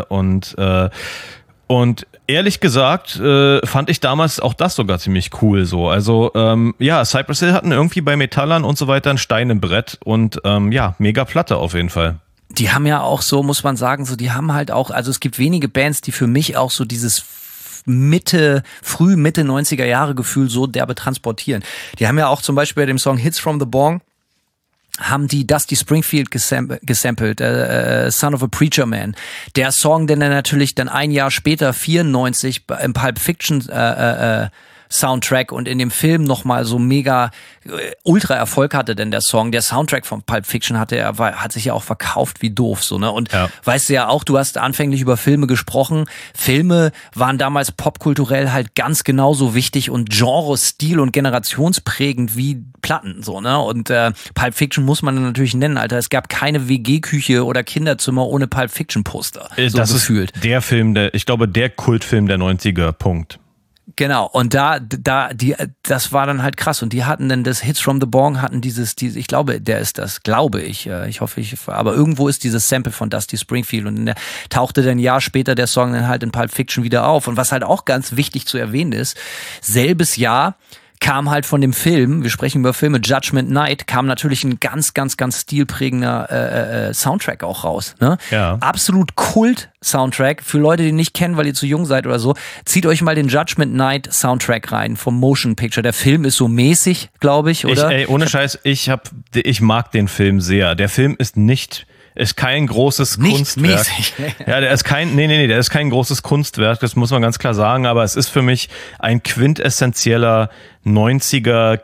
Und ehrlich gesagt fand ich damals auch das sogar ziemlich cool so. Also ja, Cypress Hill hatten irgendwie bei Metallern und so weiter ein Stein im Brett und ja, mega Platte auf jeden Fall. Die haben ja auch so, muss man sagen, so die haben halt auch, also es gibt wenige Bands, die für mich auch so dieses Mitte 90er Jahre Gefühl so derbe transportieren. Die haben ja auch zum Beispiel bei dem Song Hits from the Bong haben die Dusty Springfield gesampelt, Son of a Preacher Man. Der Song, den er natürlich dann ein Jahr später, 94, im Pulp Fiction Soundtrack und in dem Film nochmal so mega ultra Erfolg hatte denn der Song. Der Soundtrack von Pulp Fiction hat sich ja auch verkauft wie doof, so, ne? Und weißt du ja auch, du hast anfänglich über Filme gesprochen. Filme waren damals popkulturell halt ganz genauso wichtig und Genre, Stil und generationsprägend wie Platten, so, ne? Und Pulp Fiction muss man natürlich nennen, Alter. Es gab keine WG-Küche oder Kinderzimmer ohne Pulp Fiction Poster. So das gefühlt. Ist der Film, ich glaube, der Kultfilm der 90er, Punkt. Genau, und das war dann halt krass. Und die hatten dann das Hits from the Bong, hatten ich glaube, ich hoffe, aber irgendwo ist dieses Sample von Dusty Springfield und der tauchte dann ein Jahr später der Song dann halt in Pulp Fiction wieder auf. Und was halt auch ganz wichtig zu erwähnen ist, selbes Jahr kam halt von dem Film, wir sprechen über Filme, Judgment Night, kam natürlich ein ganz, ganz, ganz stilprägender Soundtrack auch raus. Ne? Ja. Absolut Kult-Soundtrack. Für Leute, die ihn nicht kennen, weil ihr zu jung seid oder so, zieht euch mal den Judgment Night Soundtrack rein vom Motion Picture. Der Film ist so mäßig, glaube ich, oder? Ohne Scheiß, ich mag den Film sehr. Der Film ist kein großes Kunstwerk. Mäßig. Ja, der ist kein großes Kunstwerk, das muss man ganz klar sagen, aber es ist für mich ein quintessentieller 90er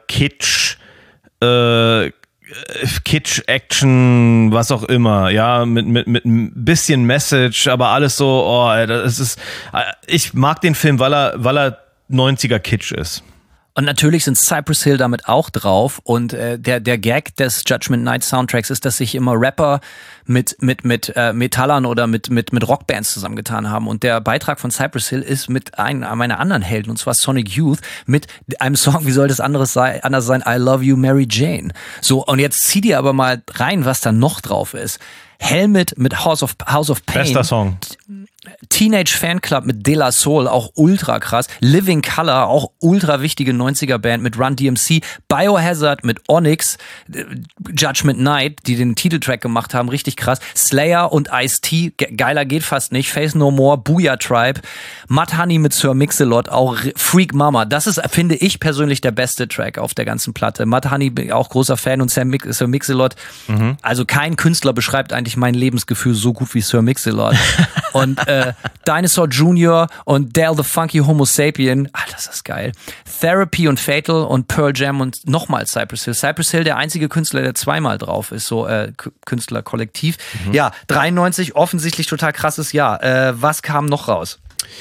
Kitsch-Action, was auch immer, ja, mit ein bisschen Message, aber alles so, ich mag den Film, weil er 90er Kitsch ist. Und natürlich sind Cypress Hill damit auch drauf und der Gag des Judgment Night Soundtracks ist, dass sich immer Rapper mit Metallern oder mit Rockbands zusammengetan haben und der Beitrag von Cypress Hill ist mit einem meiner anderen Helden und zwar Sonic Youth mit einem Song, wie soll das anders sein, I Love You Mary Jane. So, und jetzt zieh dir aber mal rein, was da noch drauf ist. Helmet mit House of Pain. Bester Song. Teenage Fanclub mit De La Soul, auch ultra krass. Living Colour, auch ultra wichtige 90er Band mit Run DMC. Biohazard mit Onyx. Judgment Night, die den Titeltrack gemacht haben, richtig krass. Slayer und Ice-T, geiler geht fast nicht. Face No More, Booyah Tribe. Mudhoney mit Sir Mix-a-Lot, auch Freak Mama. Das ist, finde ich persönlich, der beste Track auf der ganzen Platte. Mudhoney, auch großer Fan und Sir Mix-a-Lot. Also kein Künstler beschreibt eigentlich mein Lebensgefühl so gut wie Sir Mix-a-Lot. Und Dinosaur Jr. und Dale the Funky Homo Sapien, das ist geil. Therapy und Fatal und Pearl Jam und nochmal Cypress Hill. Cypress Hill, der einzige Künstler, der zweimal drauf ist, so Künstlerkollektiv. Ja, 93, offensichtlich total krasses Jahr. Was kam noch raus?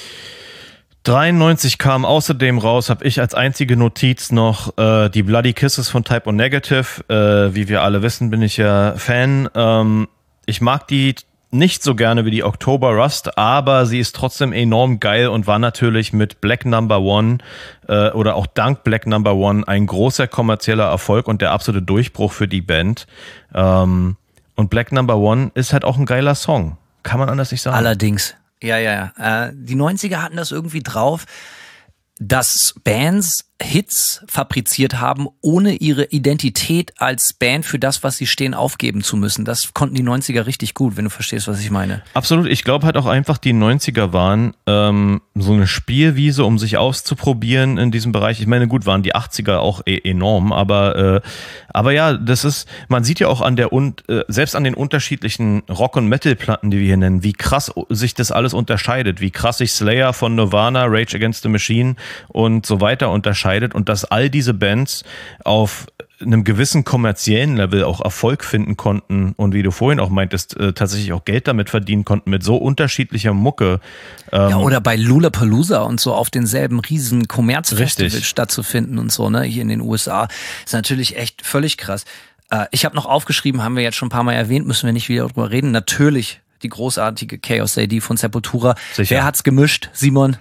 93 kam außerdem raus, habe ich als einzige Notiz noch die Bloody Kisses von Type O Negative. Wie wir alle wissen, bin ich ja Fan. Ich mag die nicht so gerne wie die October Rust, aber sie ist trotzdem enorm geil und war natürlich mit Black Number One oder auch dank Black Number One ein großer kommerzieller Erfolg und der absolute Durchbruch für die Band. Und Black Number One ist halt auch ein geiler Song. Kann man anders nicht sagen. Allerdings. Ja. Die 90er hatten das irgendwie drauf, dass Bands Hits fabriziert haben, ohne ihre Identität als Band für das, was sie stehen, aufgeben zu müssen. Das konnten die 90er richtig gut, wenn du verstehst, was ich meine. Absolut. Ich glaube halt auch einfach, die 90er waren so eine Spielwiese, um sich auszuprobieren in diesem Bereich. Ich meine, gut, waren die 80er auch enorm, aber ja, das ist, man sieht ja auch selbst an den unterschiedlichen Rock- und Metal-Platten, die wir hier nennen, wie krass sich das alles unterscheidet, wie krass sich Slayer von Nirvana, Rage Against the Machine und so weiter unterscheidet und dass all diese Bands auf einem gewissen kommerziellen Level auch Erfolg finden konnten und wie du vorhin auch meintest, tatsächlich auch Geld damit verdienen konnten mit so unterschiedlicher Mucke. Ja, oder bei Lollapalooza und so auf denselben riesen Kommerzfestivals stattzufinden und so, ne, hier in den USA, ist natürlich echt völlig krass. Ich habe noch aufgeschrieben, haben wir jetzt schon ein paar Mal erwähnt, müssen wir nicht wieder drüber reden, natürlich die großartige Chaos AD von Sepultura. Sicher. Wer hat's gemischt, Simon?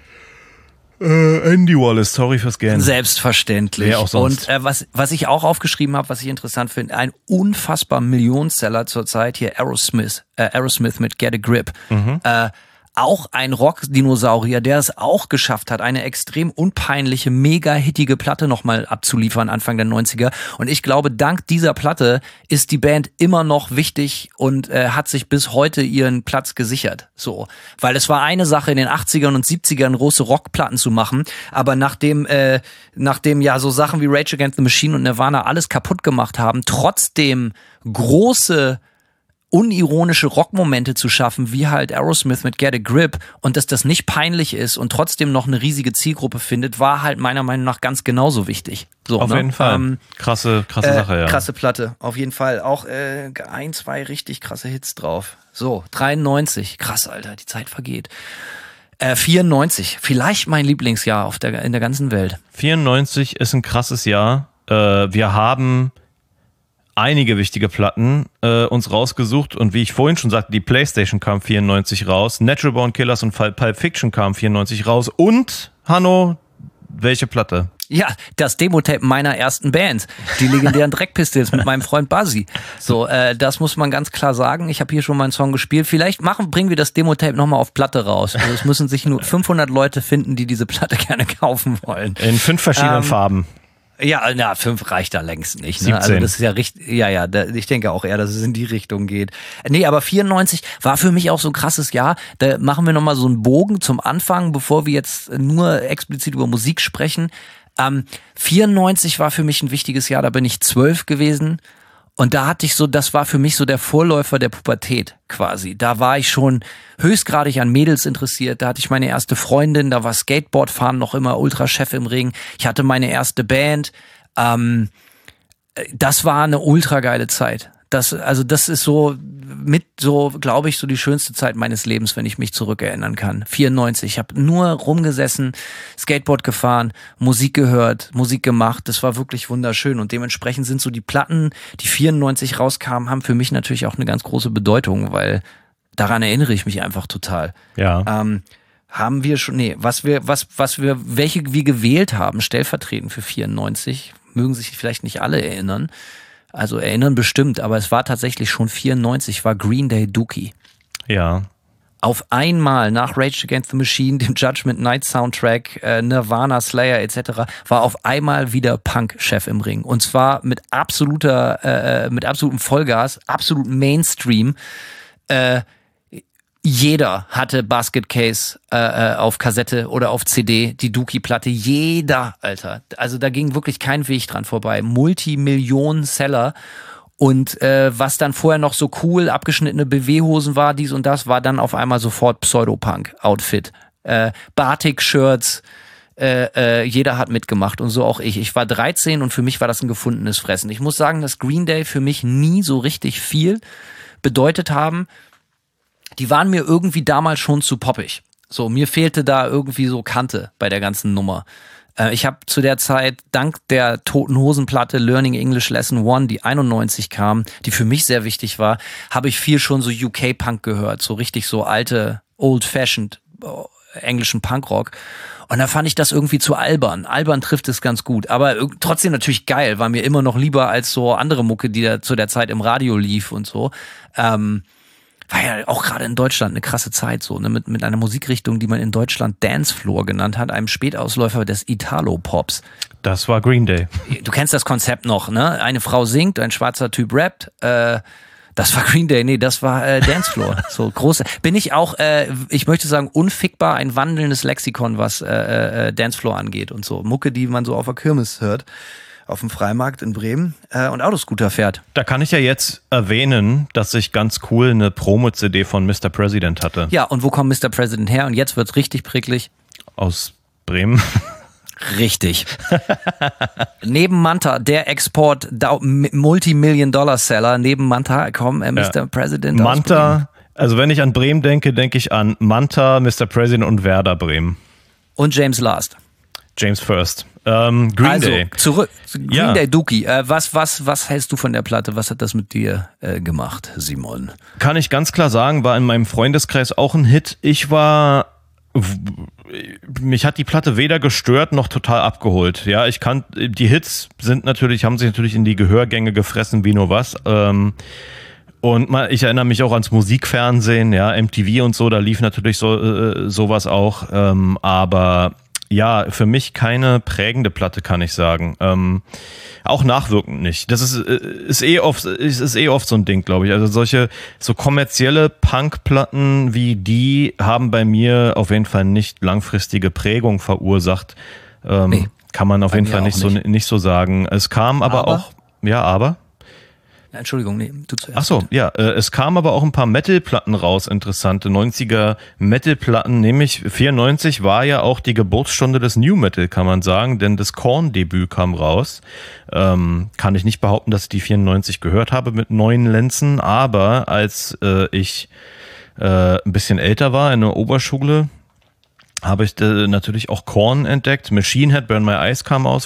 Andy Wallace, sorry fürs Gähnen. Selbstverständlich. Wer auch sonst. Und was ich auch aufgeschrieben habe, was ich interessant finde, ein unfassbar Millionenseller zurzeit hier, Aerosmith mit Get a Grip. Auch ein Rock-Dinosaurier, der es auch geschafft hat, eine extrem unpeinliche, mega hittige Platte nochmal abzuliefern Anfang der 90er. Und ich glaube, dank dieser Platte ist die Band immer noch wichtig und hat sich bis heute ihren Platz gesichert. So, weil es war eine Sache in den 80ern und 70ern große Rockplatten zu machen, aber nachdem ja so Sachen wie Rage Against the Machine und Nirvana alles kaputt gemacht haben, trotzdem große unironische Rockmomente zu schaffen, wie halt Aerosmith mit Get a Grip, und dass das nicht peinlich ist und trotzdem noch eine riesige Zielgruppe findet, war halt meiner Meinung nach ganz genauso wichtig. So, auf jeden Fall. Krasse Sache, ja. Krasse Platte, auf jeden Fall. Auch 1, 2 richtig krasse Hits drauf. So, 93. Krass, Alter, die Zeit vergeht. 94, vielleicht mein Lieblingsjahr in der ganzen Welt. 94 ist ein krasses Jahr. Wir haben einige wichtige Platten uns rausgesucht, und wie ich vorhin schon sagte, die PlayStation kam 94 raus, Natural Born Killers und Pulp Fiction kam 94 raus, und Hanno, welche Platte? Ja, das Demo-Tape meiner ersten Band, die legendären Dreck Pistols mit meinem Freund Buzzy. So, das muss man ganz klar sagen. Ich habe hier schon mal einen Song gespielt. Vielleicht bringen wir das Demo-Tape nochmal auf Platte raus. Also es müssen sich nur 500 Leute finden, die diese Platte gerne kaufen wollen. In 5 verschiedenen Farben. Ja, 5 reicht da längst nicht. Ne? 17. Also das ist ja richtig, ich denke auch eher, dass es in die Richtung geht. Nee, aber 94 war für mich auch so ein krasses Jahr. Da machen wir nochmal so einen Bogen zum Anfang, bevor wir jetzt nur explizit über Musik sprechen. 94 war für mich ein wichtiges Jahr, da bin ich 12 gewesen. Und da hatte ich das war für mich so der Vorläufer der Pubertät quasi. Da war ich schon höchstgradig an Mädels interessiert. Da hatte ich meine erste Freundin, da war Skateboardfahren noch immer Ultra-Chef im Ring. Ich hatte meine erste Band. Das war eine ultra geile Zeit. Das ist glaube ich, so die schönste Zeit meines Lebens, wenn ich mich zurückerinnern kann. 94. Ich habe nur rumgesessen, Skateboard gefahren, Musik gehört, Musik gemacht. Das war wirklich wunderschön. Und dementsprechend sind so die Platten, die 94 rauskamen, haben für mich natürlich auch eine ganz große Bedeutung, weil daran erinnere ich mich einfach total. Ja. Haben wir schon, welche wir gewählt haben, stellvertretend für 94, mögen sich vielleicht nicht alle erinnern. Also erinnern bestimmt, aber es war tatsächlich schon 94, war Green Day Dookie. Ja. Auf einmal nach Rage Against the Machine, dem Judgment Night Soundtrack, Nirvana, Slayer etc. war auf einmal wieder Punk-Chef im Ring. Und zwar mit absolutem Vollgas, absolut Mainstream. Jeder hatte Basket Case auf Kassette oder auf CD, die Dookie-Platte. Jeder, Alter. Also da ging wirklich kein Weg dran vorbei. Multimillionen-Seller. Und was dann vorher noch so cool abgeschnittene BW-Hosen war, dies und das, war dann auf einmal sofort Pseudopunk-Outfit. Batik-Shirts. Jeder hat mitgemacht und so auch ich. Ich war 13 und für mich war das ein gefundenes Fressen. Ich muss sagen, dass Green Day für mich nie so richtig viel bedeutet haben. Die waren mir irgendwie damals schon zu poppig. So, mir fehlte da irgendwie so Kante bei der ganzen Nummer. Ich habe zu der Zeit, dank der Toten Hosen-Platte Learning English Lesson 1, die 91 kam, die für mich sehr wichtig war, habe ich viel schon so UK-Punk gehört. So richtig so alte, old-fashioned englischen Punkrock. Und da fand ich das irgendwie zu albern. Albern trifft es ganz gut. Aber trotzdem natürlich geil. War mir immer noch lieber als so andere Mucke, die da zu der Zeit im Radio lief und so. War ja auch gerade in Deutschland eine krasse Zeit so, ne? Mit einer Musikrichtung, die man in Deutschland Dancefloor genannt hat, einem Spätausläufer des Italo-Pops. Das war Green Day. Du kennst das Konzept noch, ne? Eine Frau singt, ein schwarzer Typ rappt. Das war Green Day, nee, das war Dancefloor. So groß. Bin ich auch, ich möchte sagen, unfickbar ein wandelndes Lexikon, was Dancefloor angeht und so. Mucke, die man so auf der Kirmes hört. Auf dem Freimarkt in Bremen und Autoscooter fährt. Da kann ich ja jetzt erwähnen, dass ich ganz cool eine Promo-CD von Mr. President hatte. Ja, und wo kommt Mr. President her? Und jetzt wird's richtig pricklig. Aus Bremen. Richtig. Neben Manta, der Export Multimillion-Dollar-Seller, neben Manta kommen Mr. President aus Bremen. Also wenn ich an Bremen denke, denke ich an Manta, Mr. President und Werder Bremen. Und James Last. James First. Green Day. Zurück. Green Day Dookie. Was hältst du von der Platte? Was hat das mit dir gemacht, Simon? Kann ich ganz klar sagen, war in meinem Freundeskreis auch ein Hit. Mich hat die Platte weder gestört noch total abgeholt. Ja, die Hits haben sich natürlich in die Gehörgänge gefressen wie nur was. Und ich erinnere mich auch ans Musikfernsehen, ja, MTV und so, da lief natürlich sowas auch. Aber ja, für mich keine prägende Platte, kann ich sagen. Auch nachwirkend nicht. Das ist eh oft so ein Ding, glaube ich. Also so kommerzielle Punkplatten wie die haben bei mir auf jeden Fall nicht langfristige Prägung verursacht. Nee, kann man auf jeden Fall nicht so sagen. Es kam aber auch, ja, aber? Entschuldigung, nee, du zuerst. Ach so, ja, es kamen aber auch ein paar Metal-Platten raus, interessante 90er Metal-Platten, nämlich 94 war ja auch die Geburtsstunde des New Metal, kann man sagen, denn das Korn-Debüt kam raus. Kann ich nicht behaupten, dass ich die 94 gehört habe mit neuen Lenzen, aber als ich ein bisschen älter war in der Oberschule, habe ich natürlich auch Korn entdeckt. Machine Head, Burn My Eyes kam raus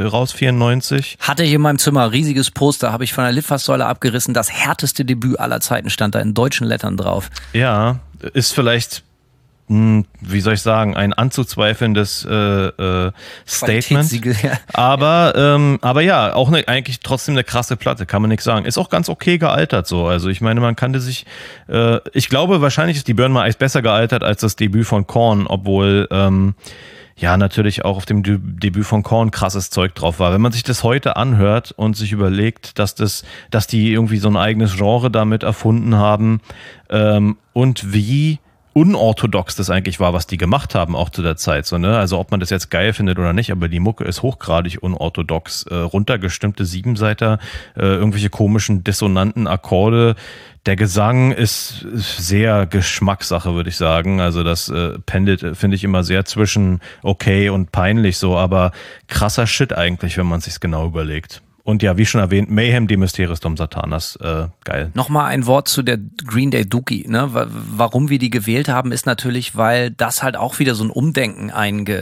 94. Hatte ich in meinem Zimmer ein riesiges Poster, habe ich von der Litfaßsäule abgerissen. Das härteste Debüt aller Zeiten stand da in deutschen Lettern drauf. Ja, ist vielleicht, wie soll ich sagen, ein anzuzweifelndes Statement. Ja. Aber ja, auch eigentlich trotzdem eine krasse Platte, kann man nichts sagen. Ist auch ganz okay gealtert so. Also ich meine, man kannte sich, ich glaube, wahrscheinlich ist die Burn My Eyes besser gealtert als das Debüt von Korn, obwohl ja natürlich auch auf dem Debüt von Korn krasses Zeug drauf war. Wenn man sich das heute anhört und sich überlegt, dass die irgendwie so ein eigenes Genre damit erfunden haben und wie unorthodox das eigentlich war, was die gemacht haben, auch zu der Zeit. So, ne? Also ob man das jetzt geil findet oder nicht, aber die Mucke ist hochgradig unorthodox. Runtergestimmte Siebenseiter, irgendwelche komischen, dissonanten Akkorde. Der Gesang ist sehr Geschmackssache, würde ich sagen. Also das pendelt, finde ich, immer sehr zwischen okay und peinlich so, aber krasser Shit eigentlich, wenn man es sich genau überlegt. Und ja, wie schon erwähnt, Mayhem de Mysteris Dom Satanas, geil. Nochmal ein Wort zu der Green Day Dookie. Ne? Warum wir die gewählt haben, ist natürlich, weil das halt auch wieder so ein Umdenken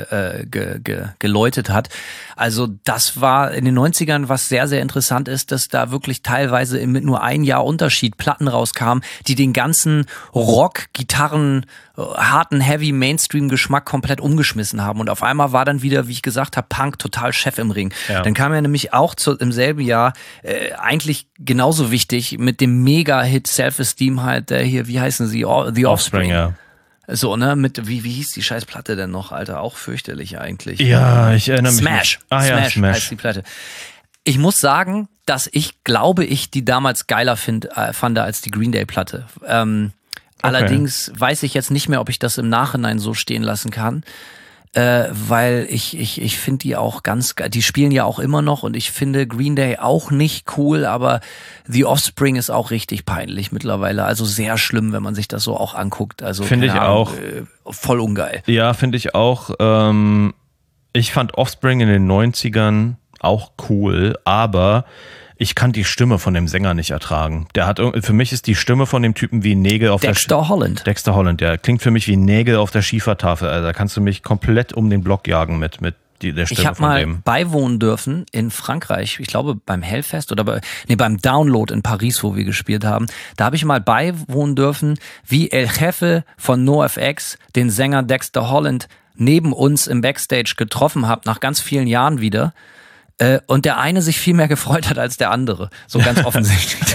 geläutet hat. Also das war in den 90ern, was sehr, sehr interessant ist, dass da wirklich teilweise mit nur ein Jahr Unterschied Platten rauskamen, die den ganzen Rock, Gitarren, harten, heavy Mainstream-Geschmack komplett umgeschmissen haben. Und auf einmal war dann wieder, wie ich gesagt habe, Punk total Chef im Ring. Ja. Dann kam ja nämlich auch im selben Jahr eigentlich genauso wichtig mit dem Mega-Hit Self-Esteem halt, hier, wie heißen sie? The Offspring. Ja. So, ne, wie hieß die scheiß Platte denn noch, Alter? Auch fürchterlich eigentlich. Ja, ich erinnere mich. Smash. Smash heißt die Platte. Ich muss sagen, dass ich die damals geiler fand als die Green Day Platte. Allerdings weiß ich jetzt nicht mehr, ob ich das im Nachhinein so stehen lassen kann, weil ich finde die auch ganz geil. Die spielen ja auch immer noch und ich finde Green Day auch nicht cool, aber The Offspring ist auch richtig peinlich mittlerweile. Also sehr schlimm, wenn man sich das so auch anguckt. Also finde ich auch. Voll ungeil. Ja, finde ich auch. Ich fand Offspring in den 90ern auch cool, aber ich kann die Stimme von dem Sänger nicht ertragen. Für mich ist die Stimme von dem Typen wie Nägel auf Dexter Holland. Dexter Holland, der klingt für mich wie Nägel auf der Schiefertafel. Also da kannst du mich komplett um den Block jagen mit der Stimme von dem. Ich habe mal beiwohnen dürfen in Frankreich, ich glaube beim Hellfest oder beim Download in Paris, wo wir gespielt haben. Da habe ich mal beiwohnen dürfen, wie El Jefe von NoFX den Sänger Dexter Holland neben uns im Backstage getroffen hat, nach ganz vielen Jahren wieder. Und der eine sich viel mehr gefreut hat als der andere. So ganz offensichtlich.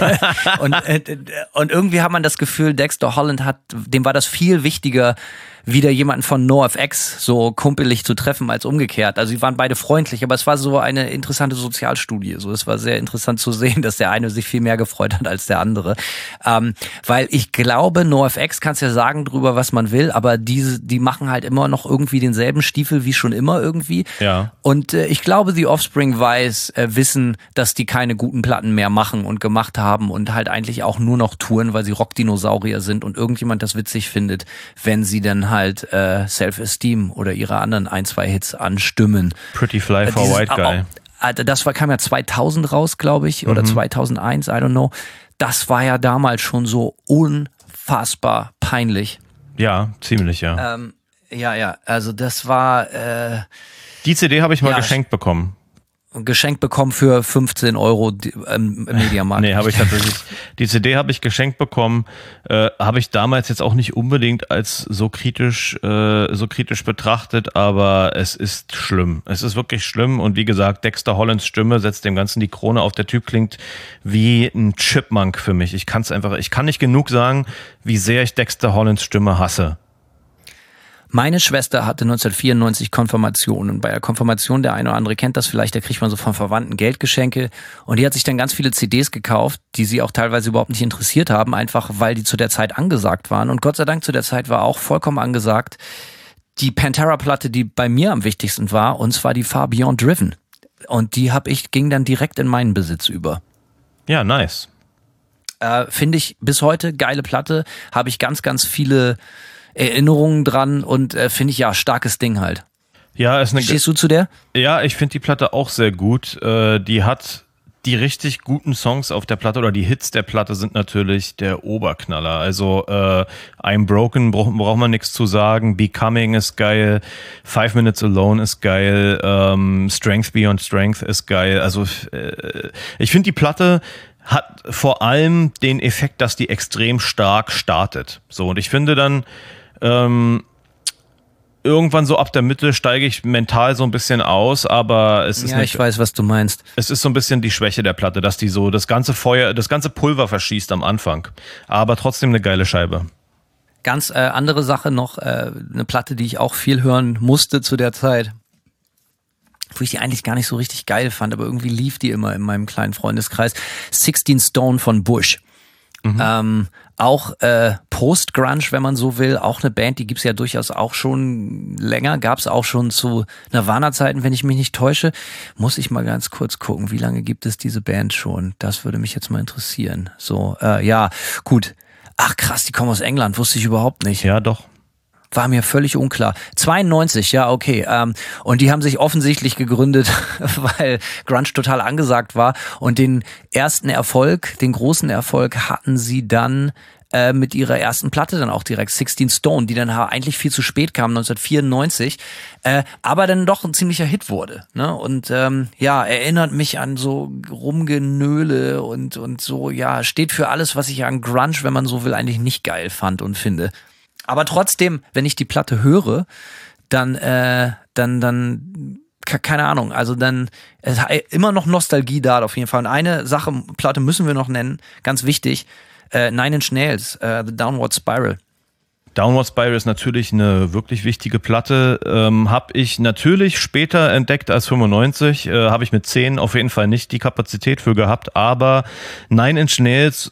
Und irgendwie hat man das Gefühl, Dexter Holland dem war das viel wichtiger, wieder jemanden von NoFX so kumpelig zu treffen als umgekehrt. Also sie waren beide freundlich, aber es war so eine interessante Sozialstudie. So, es war sehr interessant zu sehen, dass der eine sich viel mehr gefreut hat als der andere. Weil ich glaube, NoFX kannst ja sagen drüber, was man will, aber die machen halt immer noch irgendwie denselben Stiefel wie schon immer irgendwie. Ja. Und ich glaube, The Offspring wissen, dass die keine guten Platten mehr machen und gemacht haben und halt eigentlich auch nur noch touren, weil sie Rockdinosaurier sind und irgendjemand das witzig findet, wenn sie dann halt Self-Esteem oder ihre anderen 1-2 Hits anstimmen. Pretty Fly for White Guy. Kam ja 2000 raus, glaube ich, oder 2001, I don't know. Das war ja damals schon so unfassbar peinlich. Ja, ziemlich, ja. Also das war... die CD habe ich mal geschenkt bekommen. Geschenkt bekommen für 15 Euro im Mediamarkt. Nee, habe ich tatsächlich. Die CD habe ich geschenkt bekommen, habe ich damals jetzt auch nicht unbedingt als so kritisch betrachtet, aber es ist schlimm. Es ist wirklich schlimm und wie gesagt, Dexter Hollands Stimme setzt dem Ganzen die Krone auf. Der Typ klingt wie ein Chipmunk für mich. Ich kann nicht genug sagen, wie sehr ich Dexter Hollands Stimme hasse. Meine Schwester hatte 1994 Konfirmation und bei der Konfirmation, der eine oder andere kennt das vielleicht, da kriegt man so von Verwandten Geldgeschenke und die hat sich dann ganz viele CDs gekauft, die sie auch teilweise überhaupt nicht interessiert haben, einfach weil die zu der Zeit angesagt waren und Gott sei Dank zu der Zeit war auch vollkommen angesagt die Pantera-Platte, die bei mir am wichtigsten war und zwar die Far Beyond Driven und die ging dann direkt in meinen Besitz über. Ja, nice. Finde ich bis heute geile Platte, habe ich ganz, ganz viele Erinnerungen dran und finde ich starkes Ding halt. Ja, Stehst du zu der? Ja, ich finde die Platte auch sehr gut. Die hat die richtig guten Songs auf der Platte oder die Hits der Platte sind natürlich der Oberknaller. Also I'm Broken braucht man nichts zu sagen. Becoming ist geil. 5 Minutes Alone ist geil. Strength Beyond Strength ist geil. Also ich finde die Platte hat vor allem den Effekt, dass die extrem stark startet. So, und ich finde dann irgendwann so ab der Mitte steige ich mental so ein bisschen aus, aber es ist ich weiß, was du meinst. Es ist so ein bisschen die Schwäche der Platte, dass die so das ganze Pulver verschießt am Anfang. Aber trotzdem eine geile Scheibe. Ganz andere Sache noch, eine Platte, die ich auch viel hören musste zu der Zeit, wo ich die eigentlich gar nicht so richtig geil fand, aber irgendwie lief die immer in meinem kleinen Freundeskreis. 16 Stone von Bush. Auch Post-Grunge, wenn man so will, auch eine Band, die gibt's ja durchaus auch schon länger, gab's auch schon zu Nirvana-Zeiten, wenn ich mich nicht täusche. Muss ich mal ganz kurz gucken, wie lange gibt es diese Band schon? Das würde mich jetzt mal interessieren. So, gut. Ach krass, die kommen aus England, wusste ich überhaupt nicht. Ja, doch. War mir völlig unklar. 92, ja, okay. Und die haben sich offensichtlich gegründet, weil Grunge total angesagt war. Und den ersten Erfolg, den großen Erfolg hatten sie dann mit ihrer ersten Platte dann auch direkt, 16 Stone, die dann eigentlich viel zu spät kam, 1994, aber dann doch ein ziemlicher Hit wurde. Ne? Und erinnert mich an so Rumgenöle und so, steht für alles, was ich an Grunge, wenn man so will, eigentlich nicht geil fand und finde. Aber trotzdem, wenn ich die Platte höre, dann keine Ahnung, also dann immer noch Nostalgie da auf jeden Fall. Und eine Platte müssen wir noch nennen, ganz wichtig, Nine Inch Nails, The Downward Spiral. Downward Spiral ist natürlich eine wirklich wichtige Platte. Habe ich natürlich später entdeckt als 95. Habe ich mit 10 auf jeden Fall nicht die Kapazität für gehabt. Aber Nine Inch Nails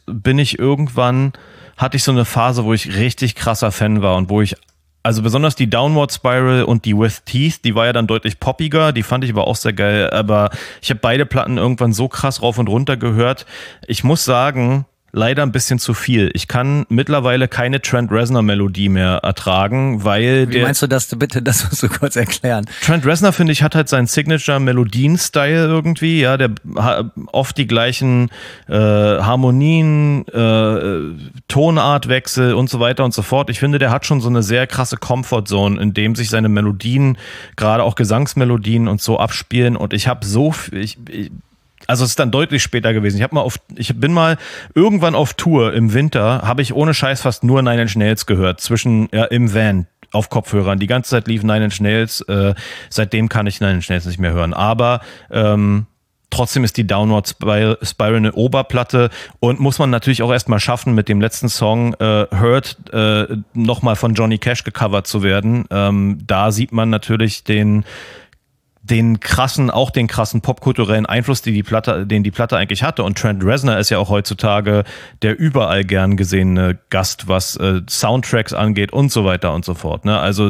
hatte ich so eine Phase, wo ich richtig krasser Fan war und wo ich, also besonders die Downward Spiral und die With Teeth, die war ja dann deutlich poppiger, die fand ich aber auch sehr geil, aber ich habe beide Platten irgendwann so krass rauf und runter gehört. Ich muss sagen, leider ein bisschen zu viel. Ich kann mittlerweile keine Trent Reznor-Melodie mehr ertragen, weil Wie meinst du das bitte? Das musst du kurz erklären. Trent Reznor, finde ich, hat halt seinen Signature-Melodien-Style irgendwie, ja, der hat oft die gleichen Harmonien, Tonartwechsel und so weiter und so fort. Ich finde, der hat schon so eine sehr krasse Comfort-Zone, in dem sich seine Melodien, gerade auch Gesangsmelodien und so abspielen und ich habe also es ist dann deutlich später gewesen. Ich bin mal irgendwann auf Tour im Winter, habe ich ohne Scheiß fast nur Nine Inch Nails gehört, im Van auf Kopfhörern. Die ganze Zeit lief Nine Inch Nails. Seitdem kann ich Nine Inch Nails nicht mehr hören. Aber trotzdem ist die Downward Spiral eine Oberplatte und muss man natürlich auch erstmal schaffen, mit dem letzten Song Hurt nochmal von Johnny Cash gecovert zu werden. Da sieht man natürlich den krassen popkulturellen Einfluss, den die Platte eigentlich hatte. Und Trent Reznor ist ja auch heutzutage der überall gern gesehene Gast, was Soundtracks angeht und so weiter und so fort. Ne? Also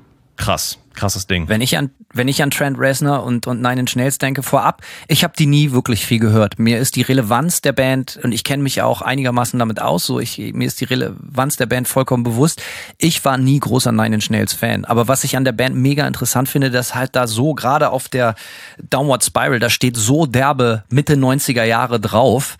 krasses Ding. Wenn ich an Trent Reznor und Nine Inch Nails denke, vorab, ich habe die nie wirklich viel gehört. Mir ist die Relevanz der Band, und ich kenne mich ja auch einigermaßen damit aus, mir ist die Relevanz der Band vollkommen bewusst. Ich war nie großer Nine Inch Nails Fan. Aber was ich an der Band mega interessant finde, dass halt da so, gerade auf der Downward Spiral, da steht so derbe Mitte 90er Jahre drauf.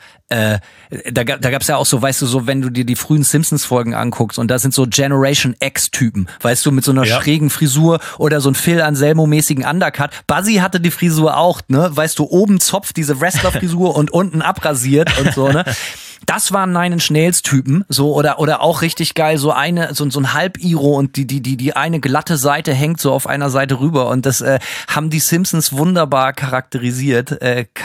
Da gab's ja auch so, weißt du, so, wenn du dir die frühen Simpsons-Folgen anguckst und da sind so Generation X-Typen, weißt du, mit so einer schrägen Frisur oder so ein Phil Anselmo-mäßigen Undercut. Buzzy hatte die Frisur auch, ne, weißt du, oben Zopf, diese Wrestler-Frisur und unten abrasiert und so, ne. Das waren Nine Inch Nails Typen, so, oder auch richtig geil, so ein Halb-Iro und die eine glatte Seite hängt so auf einer Seite rüber und das haben die Simpsons wunderbar charakterisiert,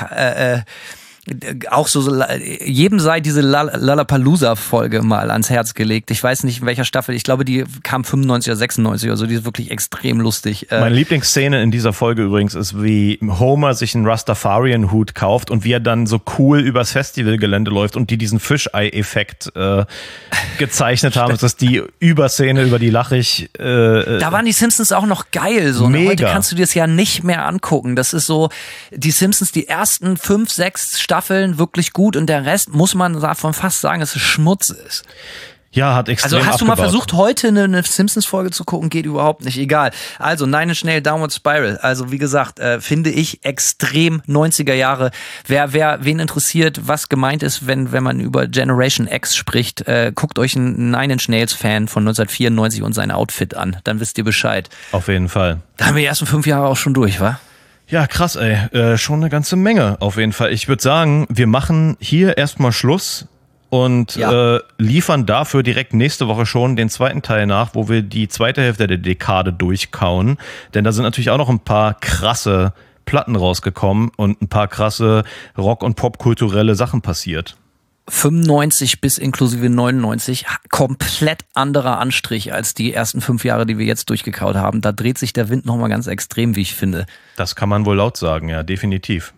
auch so jedem sei diese Lollapalooza-Folge mal ans Herz gelegt. Ich weiß nicht, in welcher Staffel. Ich glaube, die kam 95 oder 96 oder so. Die ist wirklich extrem lustig. Meine Lieblingsszene in dieser Folge übrigens ist, wie Homer sich einen Rastafarian-Hut kauft und wie er dann so cool übers Festivalgelände läuft und die diesen Fischei-Effekt gezeichnet haben. Das ist die Überszene, über die lache ich. Da waren die Simpsons auch noch geil. So. Mega. Heute kannst du dir das ja nicht mehr angucken. Das ist so, die Simpsons, die ersten 5, 6 Staffeln Staffeln wirklich gut und der Rest, muss man davon fast sagen, dass es Schmutz ist. Ja, hat extrem Also hast du abgebaut. mal versucht, heute eine Simpsons-Folge zu gucken? Geht überhaupt nicht, egal. Also Nine Inch Nails Downward Spiral. Also wie gesagt, finde ich extrem 90er Jahre. Wen interessiert, was gemeint ist, wenn man über Generation X spricht, guckt euch einen Nine Inch Nails-Fan von 1994 und sein Outfit an. Dann wisst ihr Bescheid. Auf jeden Fall. Da haben wir die ersten 5 Jahre auch schon durch, wa? Ja, krass, ey. Schon eine ganze Menge, auf jeden Fall. Ich würde sagen, wir machen hier erstmal Schluss. Und liefern dafür direkt nächste Woche schon den zweiten Teil nach, wo wir die zweite Hälfte der Dekade durchkauen. Denn da sind natürlich auch noch ein paar krasse Platten rausgekommen und ein paar krasse Rock- und Popkulturelle Sachen passiert. 95 bis inklusive 99, komplett anderer Anstrich als die ersten 5 Jahre, die wir jetzt durchgekaut haben. Da dreht sich der Wind nochmal ganz extrem, wie ich finde. Das kann man wohl laut sagen, ja, definitiv.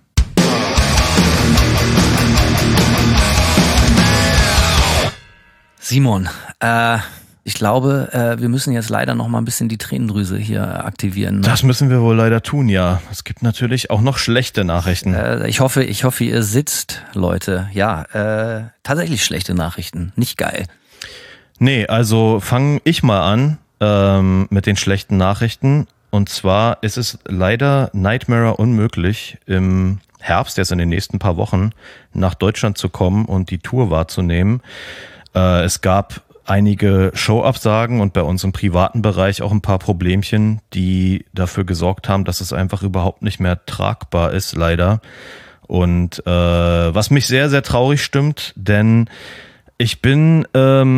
Simon, ich glaube, wir müssen jetzt leider noch mal ein bisschen die Tränendrüse hier aktivieren. Ne? Das müssen wir wohl leider tun, ja. Es gibt natürlich auch noch schlechte Nachrichten. Ich hoffe, ihr sitzt, Leute. Ja, tatsächlich schlechte Nachrichten. Nicht geil. Nee, also fange ich mal an mit den schlechten Nachrichten. Und zwar ist es leider Nightmare unmöglich, im Herbst, jetzt in den nächsten paar Wochen, nach Deutschland zu kommen und die Tour wahrzunehmen. Es gab einige Showabsagen und bei uns im privaten Bereich auch ein paar Problemchen, die dafür gesorgt haben, dass es einfach überhaupt nicht mehr tragbar ist, leider. Und was mich sehr, sehr traurig stimmt, denn ich bin,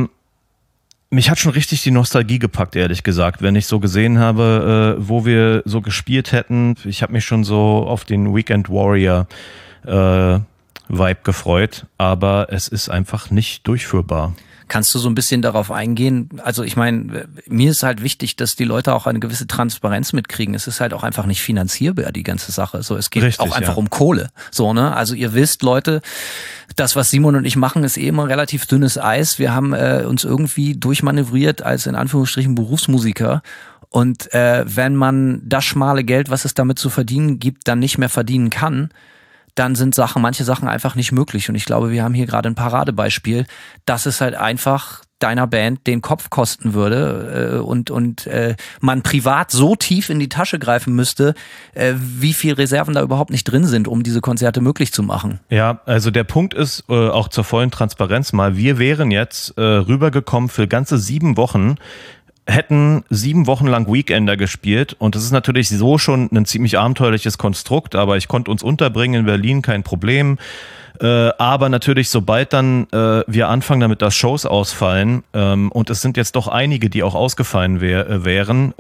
mich hat schon richtig die Nostalgie gepackt, ehrlich gesagt, wenn ich so gesehen habe, wo wir so gespielt hätten. Ich habe mich schon so auf den Weekend Warrior Vibe gefreut, aber es ist einfach nicht durchführbar. Kannst du so ein bisschen darauf eingehen? Also ich meine, mir ist halt wichtig, dass die Leute auch eine gewisse Transparenz mitkriegen. Es ist halt auch einfach nicht finanzierbar, die ganze Sache. So, es geht richtig, auch einfach um Kohle. So, ne? Also ihr wisst, Leute, das, was Simon und ich machen, ist immer relativ dünnes Eis. Wir haben uns irgendwie durchmanövriert als in Anführungsstrichen Berufsmusiker. Und wenn man das schmale Geld, was es damit zu verdienen gibt, dann nicht mehr verdienen kann, dann sind manche Sachen einfach nicht möglich. Und ich glaube, wir haben hier gerade ein Paradebeispiel, dass es halt einfach deiner Band den Kopf kosten würde und man privat so tief in die Tasche greifen müsste, wie viel Reserven da überhaupt nicht drin sind, um diese Konzerte möglich zu machen. Ja, also der Punkt ist, auch zur vollen Transparenz mal, wir wären jetzt rübergekommen für ganze 7 Wochen, hätten 7 Wochen lang Weekender gespielt und das ist natürlich so schon ein ziemlich abenteuerliches Konstrukt, aber ich konnte uns unterbringen in Berlin, kein Problem. Aber natürlich, sobald dann wir anfangen damit, dass Shows ausfallen und es sind jetzt doch einige, die auch ausgefallen wären,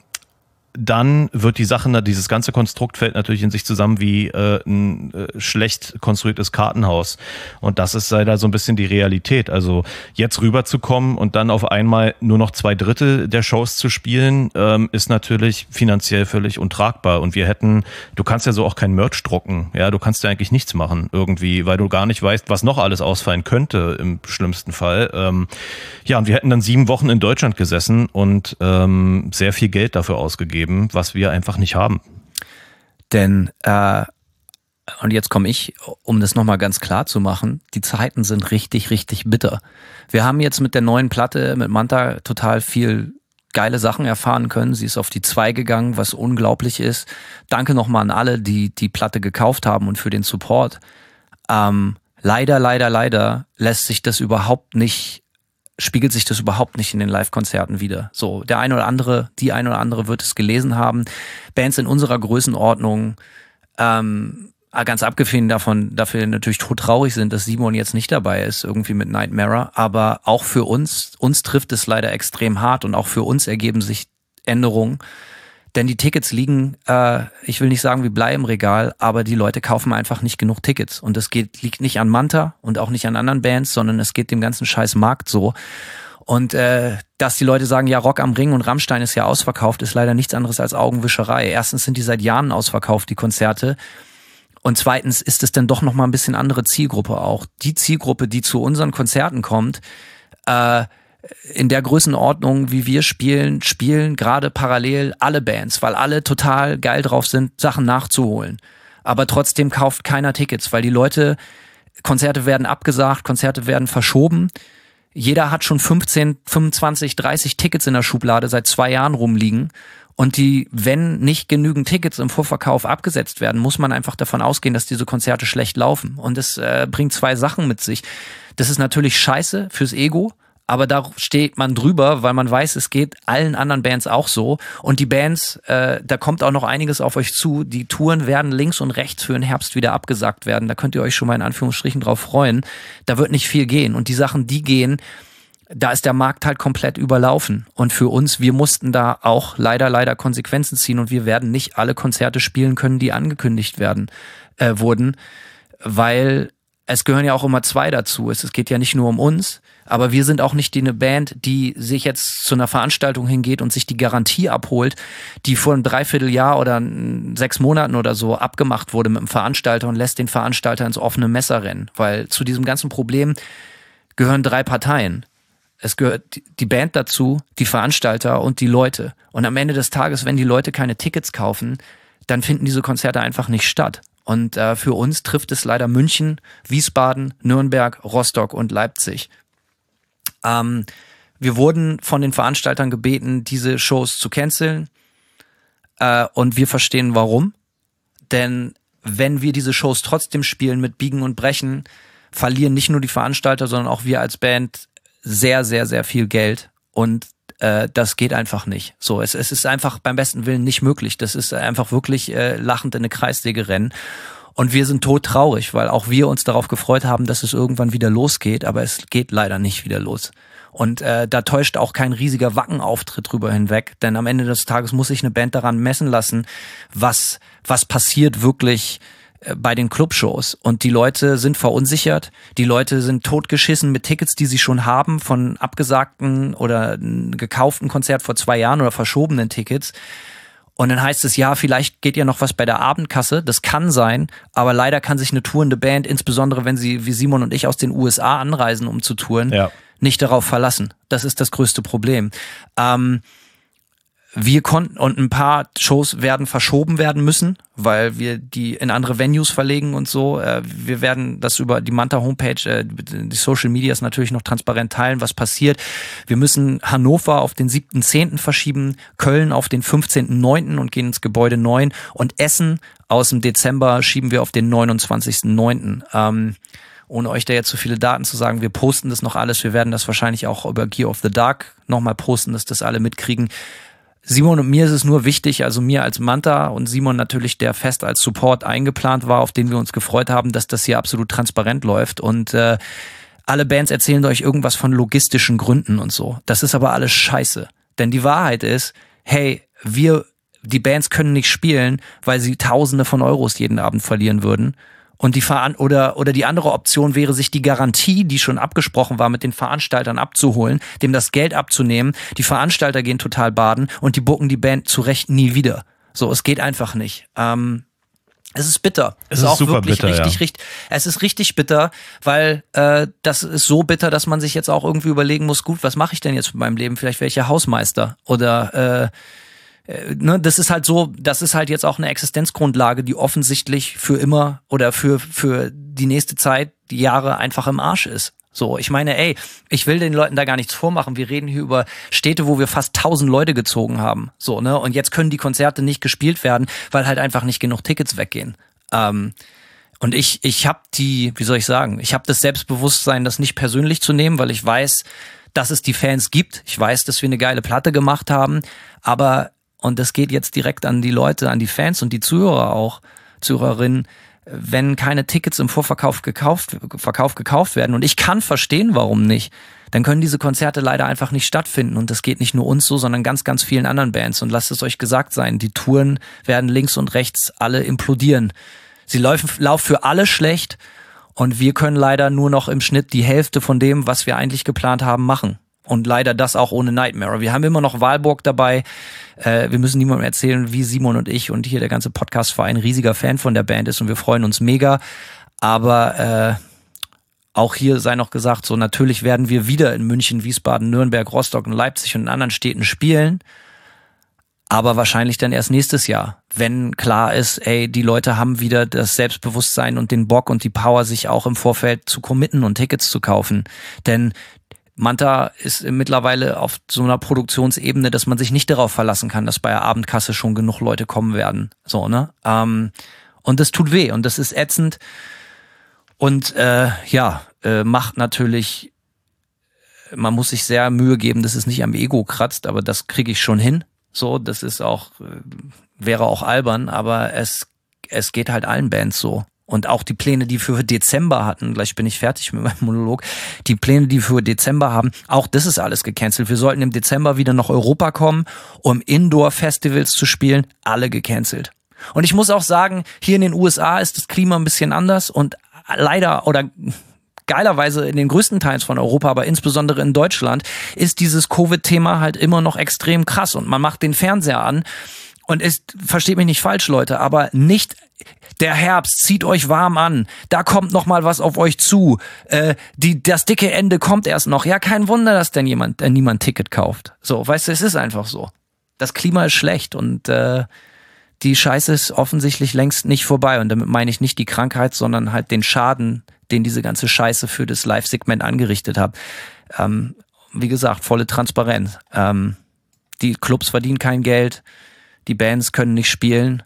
dann wird die Sache, dieses ganze Konstrukt fällt natürlich in sich zusammen wie ein schlecht konstruiertes Kartenhaus. Und das ist leider so ein bisschen die Realität. Also jetzt rüberzukommen und dann auf einmal nur noch 2/3 der Shows zu spielen, ist natürlich finanziell völlig untragbar. Und du kannst ja so auch kein Merch drucken. Ja, du kannst ja eigentlich nichts machen irgendwie, weil du gar nicht weißt, was noch alles ausfallen könnte im schlimmsten Fall. Ja, und wir hätten dann 7 Wochen in Deutschland gesessen und sehr viel Geld dafür ausgegeben, was wir einfach nicht haben. Denn, und jetzt komme ich, um das nochmal ganz klar zu machen, die Zeiten sind richtig, richtig bitter. Wir haben jetzt mit der neuen Platte, mit Manta, total viel geile Sachen erfahren können. Sie ist auf die 2 gegangen, was unglaublich ist. Danke nochmal an alle, die die Platte gekauft haben und für den Support. Leider spiegelt sich das überhaupt nicht in den Live-Konzerten wieder. So, die eine oder andere wird es gelesen haben. Bands in unserer Größenordnung, ganz abgesehen davon, dafür natürlich traurig sind, dass Simon jetzt nicht dabei ist, irgendwie mit Nightmare, aber auch für uns trifft es leider extrem hart und auch für uns ergeben sich Änderungen. Denn die Tickets liegen, ich will nicht sagen wie Blei im Regal, aber die Leute kaufen einfach nicht genug Tickets. Und das liegt nicht an Manta und auch nicht an anderen Bands, sondern es geht dem ganzen scheiß Markt so. Und dass die Leute sagen, ja, Rock am Ring und Rammstein ist ja ausverkauft, ist leider nichts anderes als Augenwischerei. Erstens sind die seit Jahren ausverkauft, die Konzerte. Und zweitens ist es dann doch nochmal ein bisschen andere Zielgruppe auch. Die Zielgruppe, die zu unseren Konzerten kommt, in der Größenordnung, wie wir spielen gerade parallel alle Bands, weil alle total geil drauf sind, Sachen nachzuholen. aber trotzdem kauft keiner Tickets, weil die Leute, Konzerte werden abgesagt, Konzerte werden verschoben. Jeder hat schon 15, 25, 30 Tickets in der Schublade seit 2 Jahren rumliegen. Und wenn nicht genügend Tickets im Vorverkauf abgesetzt werden, muss man einfach davon ausgehen, dass diese Konzerte schlecht laufen. Und das bringt 2 Sachen mit sich. Das ist natürlich scheiße fürs Ego, aber da steht man drüber, weil man weiß, es geht allen anderen Bands auch so. Und die Bands, da kommt auch noch einiges auf euch zu. Die Touren werden links und rechts für den Herbst wieder abgesagt werden. Da könnt ihr euch schon mal in Anführungsstrichen drauf freuen. Da wird nicht viel gehen. Und die Sachen, die gehen, da ist der Markt halt komplett überlaufen. Und für uns, wir mussten da auch leider Konsequenzen ziehen und wir werden nicht alle Konzerte spielen können, die angekündigt wurden, weil es gehören ja auch immer 2 dazu. Es geht ja nicht nur um uns, aber wir sind auch nicht eine Band, die sich jetzt zu einer Veranstaltung hingeht und sich die Garantie abholt, die vor einem Dreivierteljahr oder 6 Monaten oder so abgemacht wurde mit dem Veranstalter und lässt den Veranstalter ins offene Messer rennen. Weil zu diesem ganzen Problem gehören 3 Parteien. Es gehört die Band dazu, die Veranstalter und die Leute. Und am Ende des Tages, wenn die Leute keine Tickets kaufen, dann finden diese Konzerte einfach nicht statt. Und für uns trifft es leider München, Wiesbaden, Nürnberg, Rostock und Leipzig. Wir wurden von den Veranstaltern gebeten, diese Shows zu canceln. Und wir verstehen warum. Denn wenn wir diese Shows trotzdem spielen mit Biegen und Brechen, verlieren nicht nur die Veranstalter, sondern auch wir als Band sehr, sehr, sehr viel Geld und das geht einfach nicht. So, es ist einfach beim besten Willen nicht möglich. Das ist einfach wirklich lachend in eine Kreissäge rennen. Und wir sind todtraurig, weil auch wir uns darauf gefreut haben, dass es irgendwann wieder losgeht, aber es geht leider nicht wieder los. Und da täuscht auch kein riesiger Wackenauftritt drüber hinweg, denn am Ende des Tages muss sich eine Band daran messen lassen, was passiert wirklich bei den Clubshows. Und die Leute sind verunsichert, die Leute sind totgeschissen mit Tickets, die sie schon haben, von abgesagten oder gekauften Konzert vor 2 Jahren oder verschobenen Tickets. Und dann heißt es, ja, vielleicht geht ja noch was bei der Abendkasse. Das kann sein, aber leider kann sich eine tourende Band, insbesondere wenn sie wie Simon und ich aus den USA anreisen, um zu touren, nicht darauf verlassen. Das ist das größte Problem. Wir konnten, und ein paar Shows werden verschoben werden müssen, weil wir die in andere Venues verlegen und so. Wir werden das über die Manta Homepage, die Social Medias natürlich noch transparent teilen, was passiert. Wir müssen Hannover auf den 7.10. verschieben, Köln auf den 15.9. und gehen ins Gebäude 9 und Essen aus dem Dezember schieben wir auf den 29.9. Ohne euch da jetzt so viele Daten zu sagen, wir posten das noch alles. Wir werden das wahrscheinlich auch über Gear of the Dark nochmal posten, dass das alle mitkriegen. Simon und mir ist es nur wichtig, also mir als Manta und Simon natürlich, der fest als Support eingeplant war, auf den wir uns gefreut haben, dass das hier absolut transparent läuft. Und alle Bands erzählen euch irgendwas von logistischen Gründen und so. Das ist aber alles scheiße. Denn die Wahrheit ist, hey, die Bands können nicht spielen, weil sie Tausende von Euros jeden Abend verlieren würden. Und oder die andere Option wäre, sich die Garantie, die schon abgesprochen war, mit den Veranstaltern abzuholen, dem das Geld abzunehmen. Die Veranstalter gehen total baden und die booken die Band zu Recht nie wieder. So, es geht einfach nicht. Es ist bitter. Es ist auch super wirklich bitter, richtig. Es ist richtig bitter, weil das ist so bitter, dass man sich jetzt auch irgendwie überlegen muss, gut, was mache ich denn jetzt mit meinem Leben? Vielleicht wäre ich ja Hausmeister oder das ist halt so, das ist halt jetzt auch eine Existenzgrundlage, die offensichtlich für immer oder für die nächste Zeit, die Jahre einfach im Arsch ist. So, ich meine, ich will den Leuten da gar nichts vormachen. Wir reden hier über Städte, wo wir fast 1000 Leute gezogen haben. So, ne? Und jetzt können die Konzerte nicht gespielt werden, weil halt einfach nicht genug Tickets weggehen. Und ich habe ich habe das Selbstbewusstsein, das nicht persönlich zu nehmen, weil ich weiß, dass es die Fans gibt. Ich weiß, dass wir eine geile Platte gemacht haben, aber und das geht jetzt direkt an die Leute, an die Fans und die Zuhörer auch, Zuhörerinnen, wenn keine Tickets im Vorverkauf gekauft werden, und ich kann verstehen, warum nicht, dann können diese Konzerte leider einfach nicht stattfinden. Und das geht nicht nur uns so, sondern ganz, ganz vielen anderen Bands. Und lasst es euch gesagt sein, die Touren werden links und rechts alle implodieren. Sie laufen für alle schlecht und wir können leider nur noch im Schnitt die Hälfte von dem, was wir eigentlich geplant haben, machen. Und leider das auch ohne Nightmare. Wir haben immer noch Walburg dabei. Wir müssen niemandem erzählen, wie Simon und ich und hier der ganze Podcast-Verein riesiger Fan von der Band ist und wir freuen uns mega. Aber auch hier sei noch gesagt, so natürlich werden wir wieder in München, Wiesbaden, Nürnberg, Rostock und Leipzig und in anderen Städten spielen. Aber wahrscheinlich dann erst nächstes Jahr, wenn klar ist, die Leute haben wieder das Selbstbewusstsein und den Bock und die Power, sich auch im Vorfeld zu committen und Tickets zu kaufen. Denn Manta ist mittlerweile auf so einer Produktionsebene, dass man sich nicht darauf verlassen kann, dass bei der Abendkasse schon genug Leute kommen werden. So, ne? Und das tut weh und das ist ätzend. Und macht natürlich, man muss sich sehr Mühe geben, dass es nicht am Ego kratzt, aber das kriege ich schon hin. So, das ist auch, wäre auch albern, aber es geht halt allen Bands so. Und auch die Pläne, die für Dezember hatten, gleich bin ich fertig mit meinem Monolog, die Pläne, die für Dezember haben, auch das ist alles gecancelt. Wir sollten im Dezember wieder nach Europa kommen, um Indoor-Festivals zu spielen, alle gecancelt. Und ich muss auch sagen, hier in den USA ist das Klima ein bisschen anders und leider oder geilerweise in den größten Teilen von Europa, aber insbesondere in Deutschland, ist dieses Covid-Thema halt immer noch extrem krass und man macht den Fernseher an und versteht mich nicht falsch, Leute, aber nicht der Herbst, zieht euch warm an, da kommt noch mal was auf euch zu, das dicke Ende kommt erst noch. Ja, kein Wunder, dass denn niemand Ticket kauft. So, weißt du, es ist einfach so. Das Klima ist schlecht und die Scheiße ist offensichtlich längst nicht vorbei und damit meine ich nicht die Krankheit, sondern halt den Schaden, den diese ganze Scheiße für das Live-Segment angerichtet hat. Wie gesagt, volle Transparenz. Die Clubs verdienen kein Geld, die Bands können nicht spielen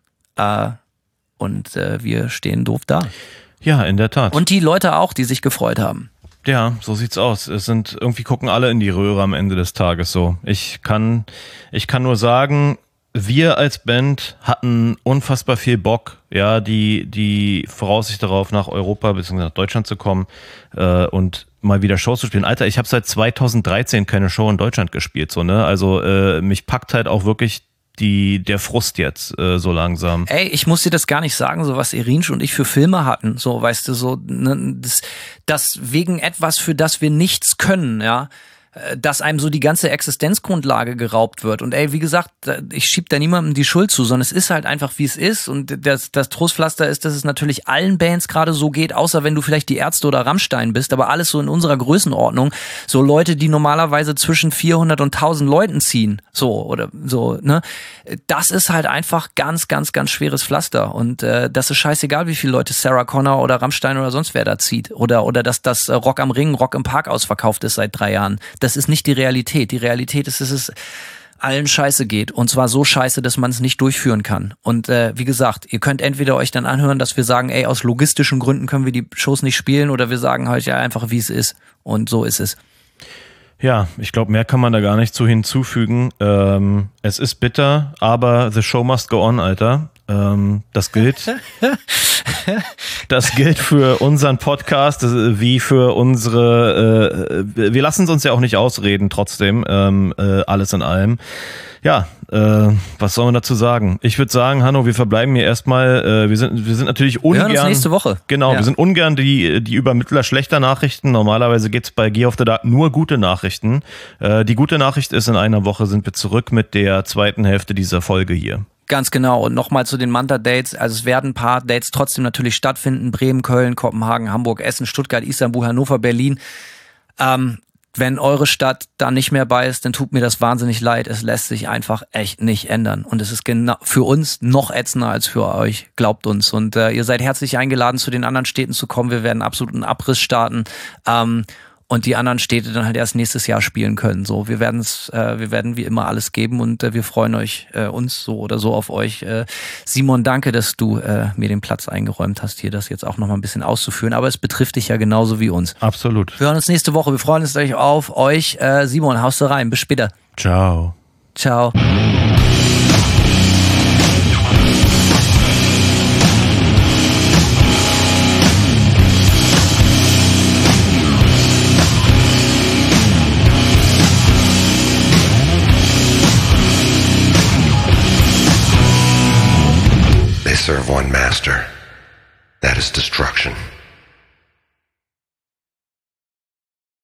und wir stehen doof da. Ja, in der Tat. Und die Leute auch, die sich gefreut haben. Ja, so sieht's aus. Irgendwie gucken alle in die Röhre am Ende des Tages so. Ich kann nur sagen, wir als Band hatten unfassbar viel Bock, ja, die Voraussicht darauf, nach Europa bzw. nach Deutschland zu kommen und mal wieder Shows zu spielen. Alter, ich habe seit 2013 keine Show in Deutschland gespielt, so, ne? Also mich packt halt auch wirklich der Frust jetzt so langsam. Ich muss dir das gar nicht sagen, so was Irinsch und ich für Filme hatten, so, weißt du, so, ne, das wegen etwas, für das wir nichts können, ja, dass einem so die ganze Existenzgrundlage geraubt wird. Und wie gesagt, ich schieb da niemandem die Schuld zu, sondern es ist halt einfach, wie es ist. Und das Trostpflaster ist, dass es natürlich allen Bands gerade so geht, außer wenn du vielleicht die Ärzte oder Rammstein bist, aber alles so in unserer Größenordnung. So Leute, die normalerweise zwischen 400 und 1000 Leuten ziehen. So, oder so, ne? Das ist halt einfach ganz, ganz, ganz schweres Pflaster. Und das ist scheißegal, wie viele Leute Sarah Connor oder Rammstein oder sonst wer da zieht. Oder dass das Rock am Ring, Rock im Park ausverkauft ist seit 3 Jahren. Das ist nicht die Realität. Die Realität ist, dass es allen scheiße geht. Und zwar so scheiße, dass man es nicht durchführen kann. Und wie gesagt, ihr könnt entweder euch dann anhören, dass wir sagen, aus logistischen Gründen können wir die Shows nicht spielen, oder wir sagen halt ja einfach, wie es ist. Und so ist es. Ja, ich glaube, mehr kann man da gar nicht zu hinzufügen. Es ist bitter, aber the show must go on, Alter. Das gilt für unseren Podcast wie für unsere, wir lassen es uns ja auch nicht ausreden trotzdem, alles in allem. Ja, was soll man dazu sagen? Ich würde sagen, Hanno, wir verbleiben hier erstmal, wir sind natürlich ungern. Wir hören uns nächste Woche. Genau, ja. Wir sind ungern die Übermittler schlechter Nachrichten. Normalerweise geht's bei Gear of the Dark nur gute Nachrichten. Die gute Nachricht ist, in einer Woche sind wir zurück mit der zweiten Hälfte dieser Folge hier. Ganz genau. Und nochmal zu den Manta-Dates. Also es werden ein paar Dates trotzdem natürlich stattfinden. Bremen, Köln, Kopenhagen, Hamburg, Essen, Stuttgart, Istanbul, Hannover, Berlin. Wenn eure Stadt da nicht mehr bei ist, dann tut mir das wahnsinnig leid. Es lässt sich einfach echt nicht ändern. Und es ist genau für uns noch ätzender als für euch. Glaubt uns. Und ihr seid herzlich eingeladen, zu den anderen Städten zu kommen. Wir werden absoluten Abriss starten. Und die anderen Städte dann halt erst nächstes Jahr spielen können. So, wir werden wie immer alles geben und wir freuen uns so oder so auf euch. Simon, danke, dass du mir den Platz eingeräumt hast, hier das jetzt auch nochmal ein bisschen auszuführen. Aber es betrifft dich ja genauso wie uns. Absolut. Wir hören uns nächste Woche. Wir freuen uns auf euch. Simon, haust du rein. Bis später. Ciao. Ciao. They serve one master. That is destruction.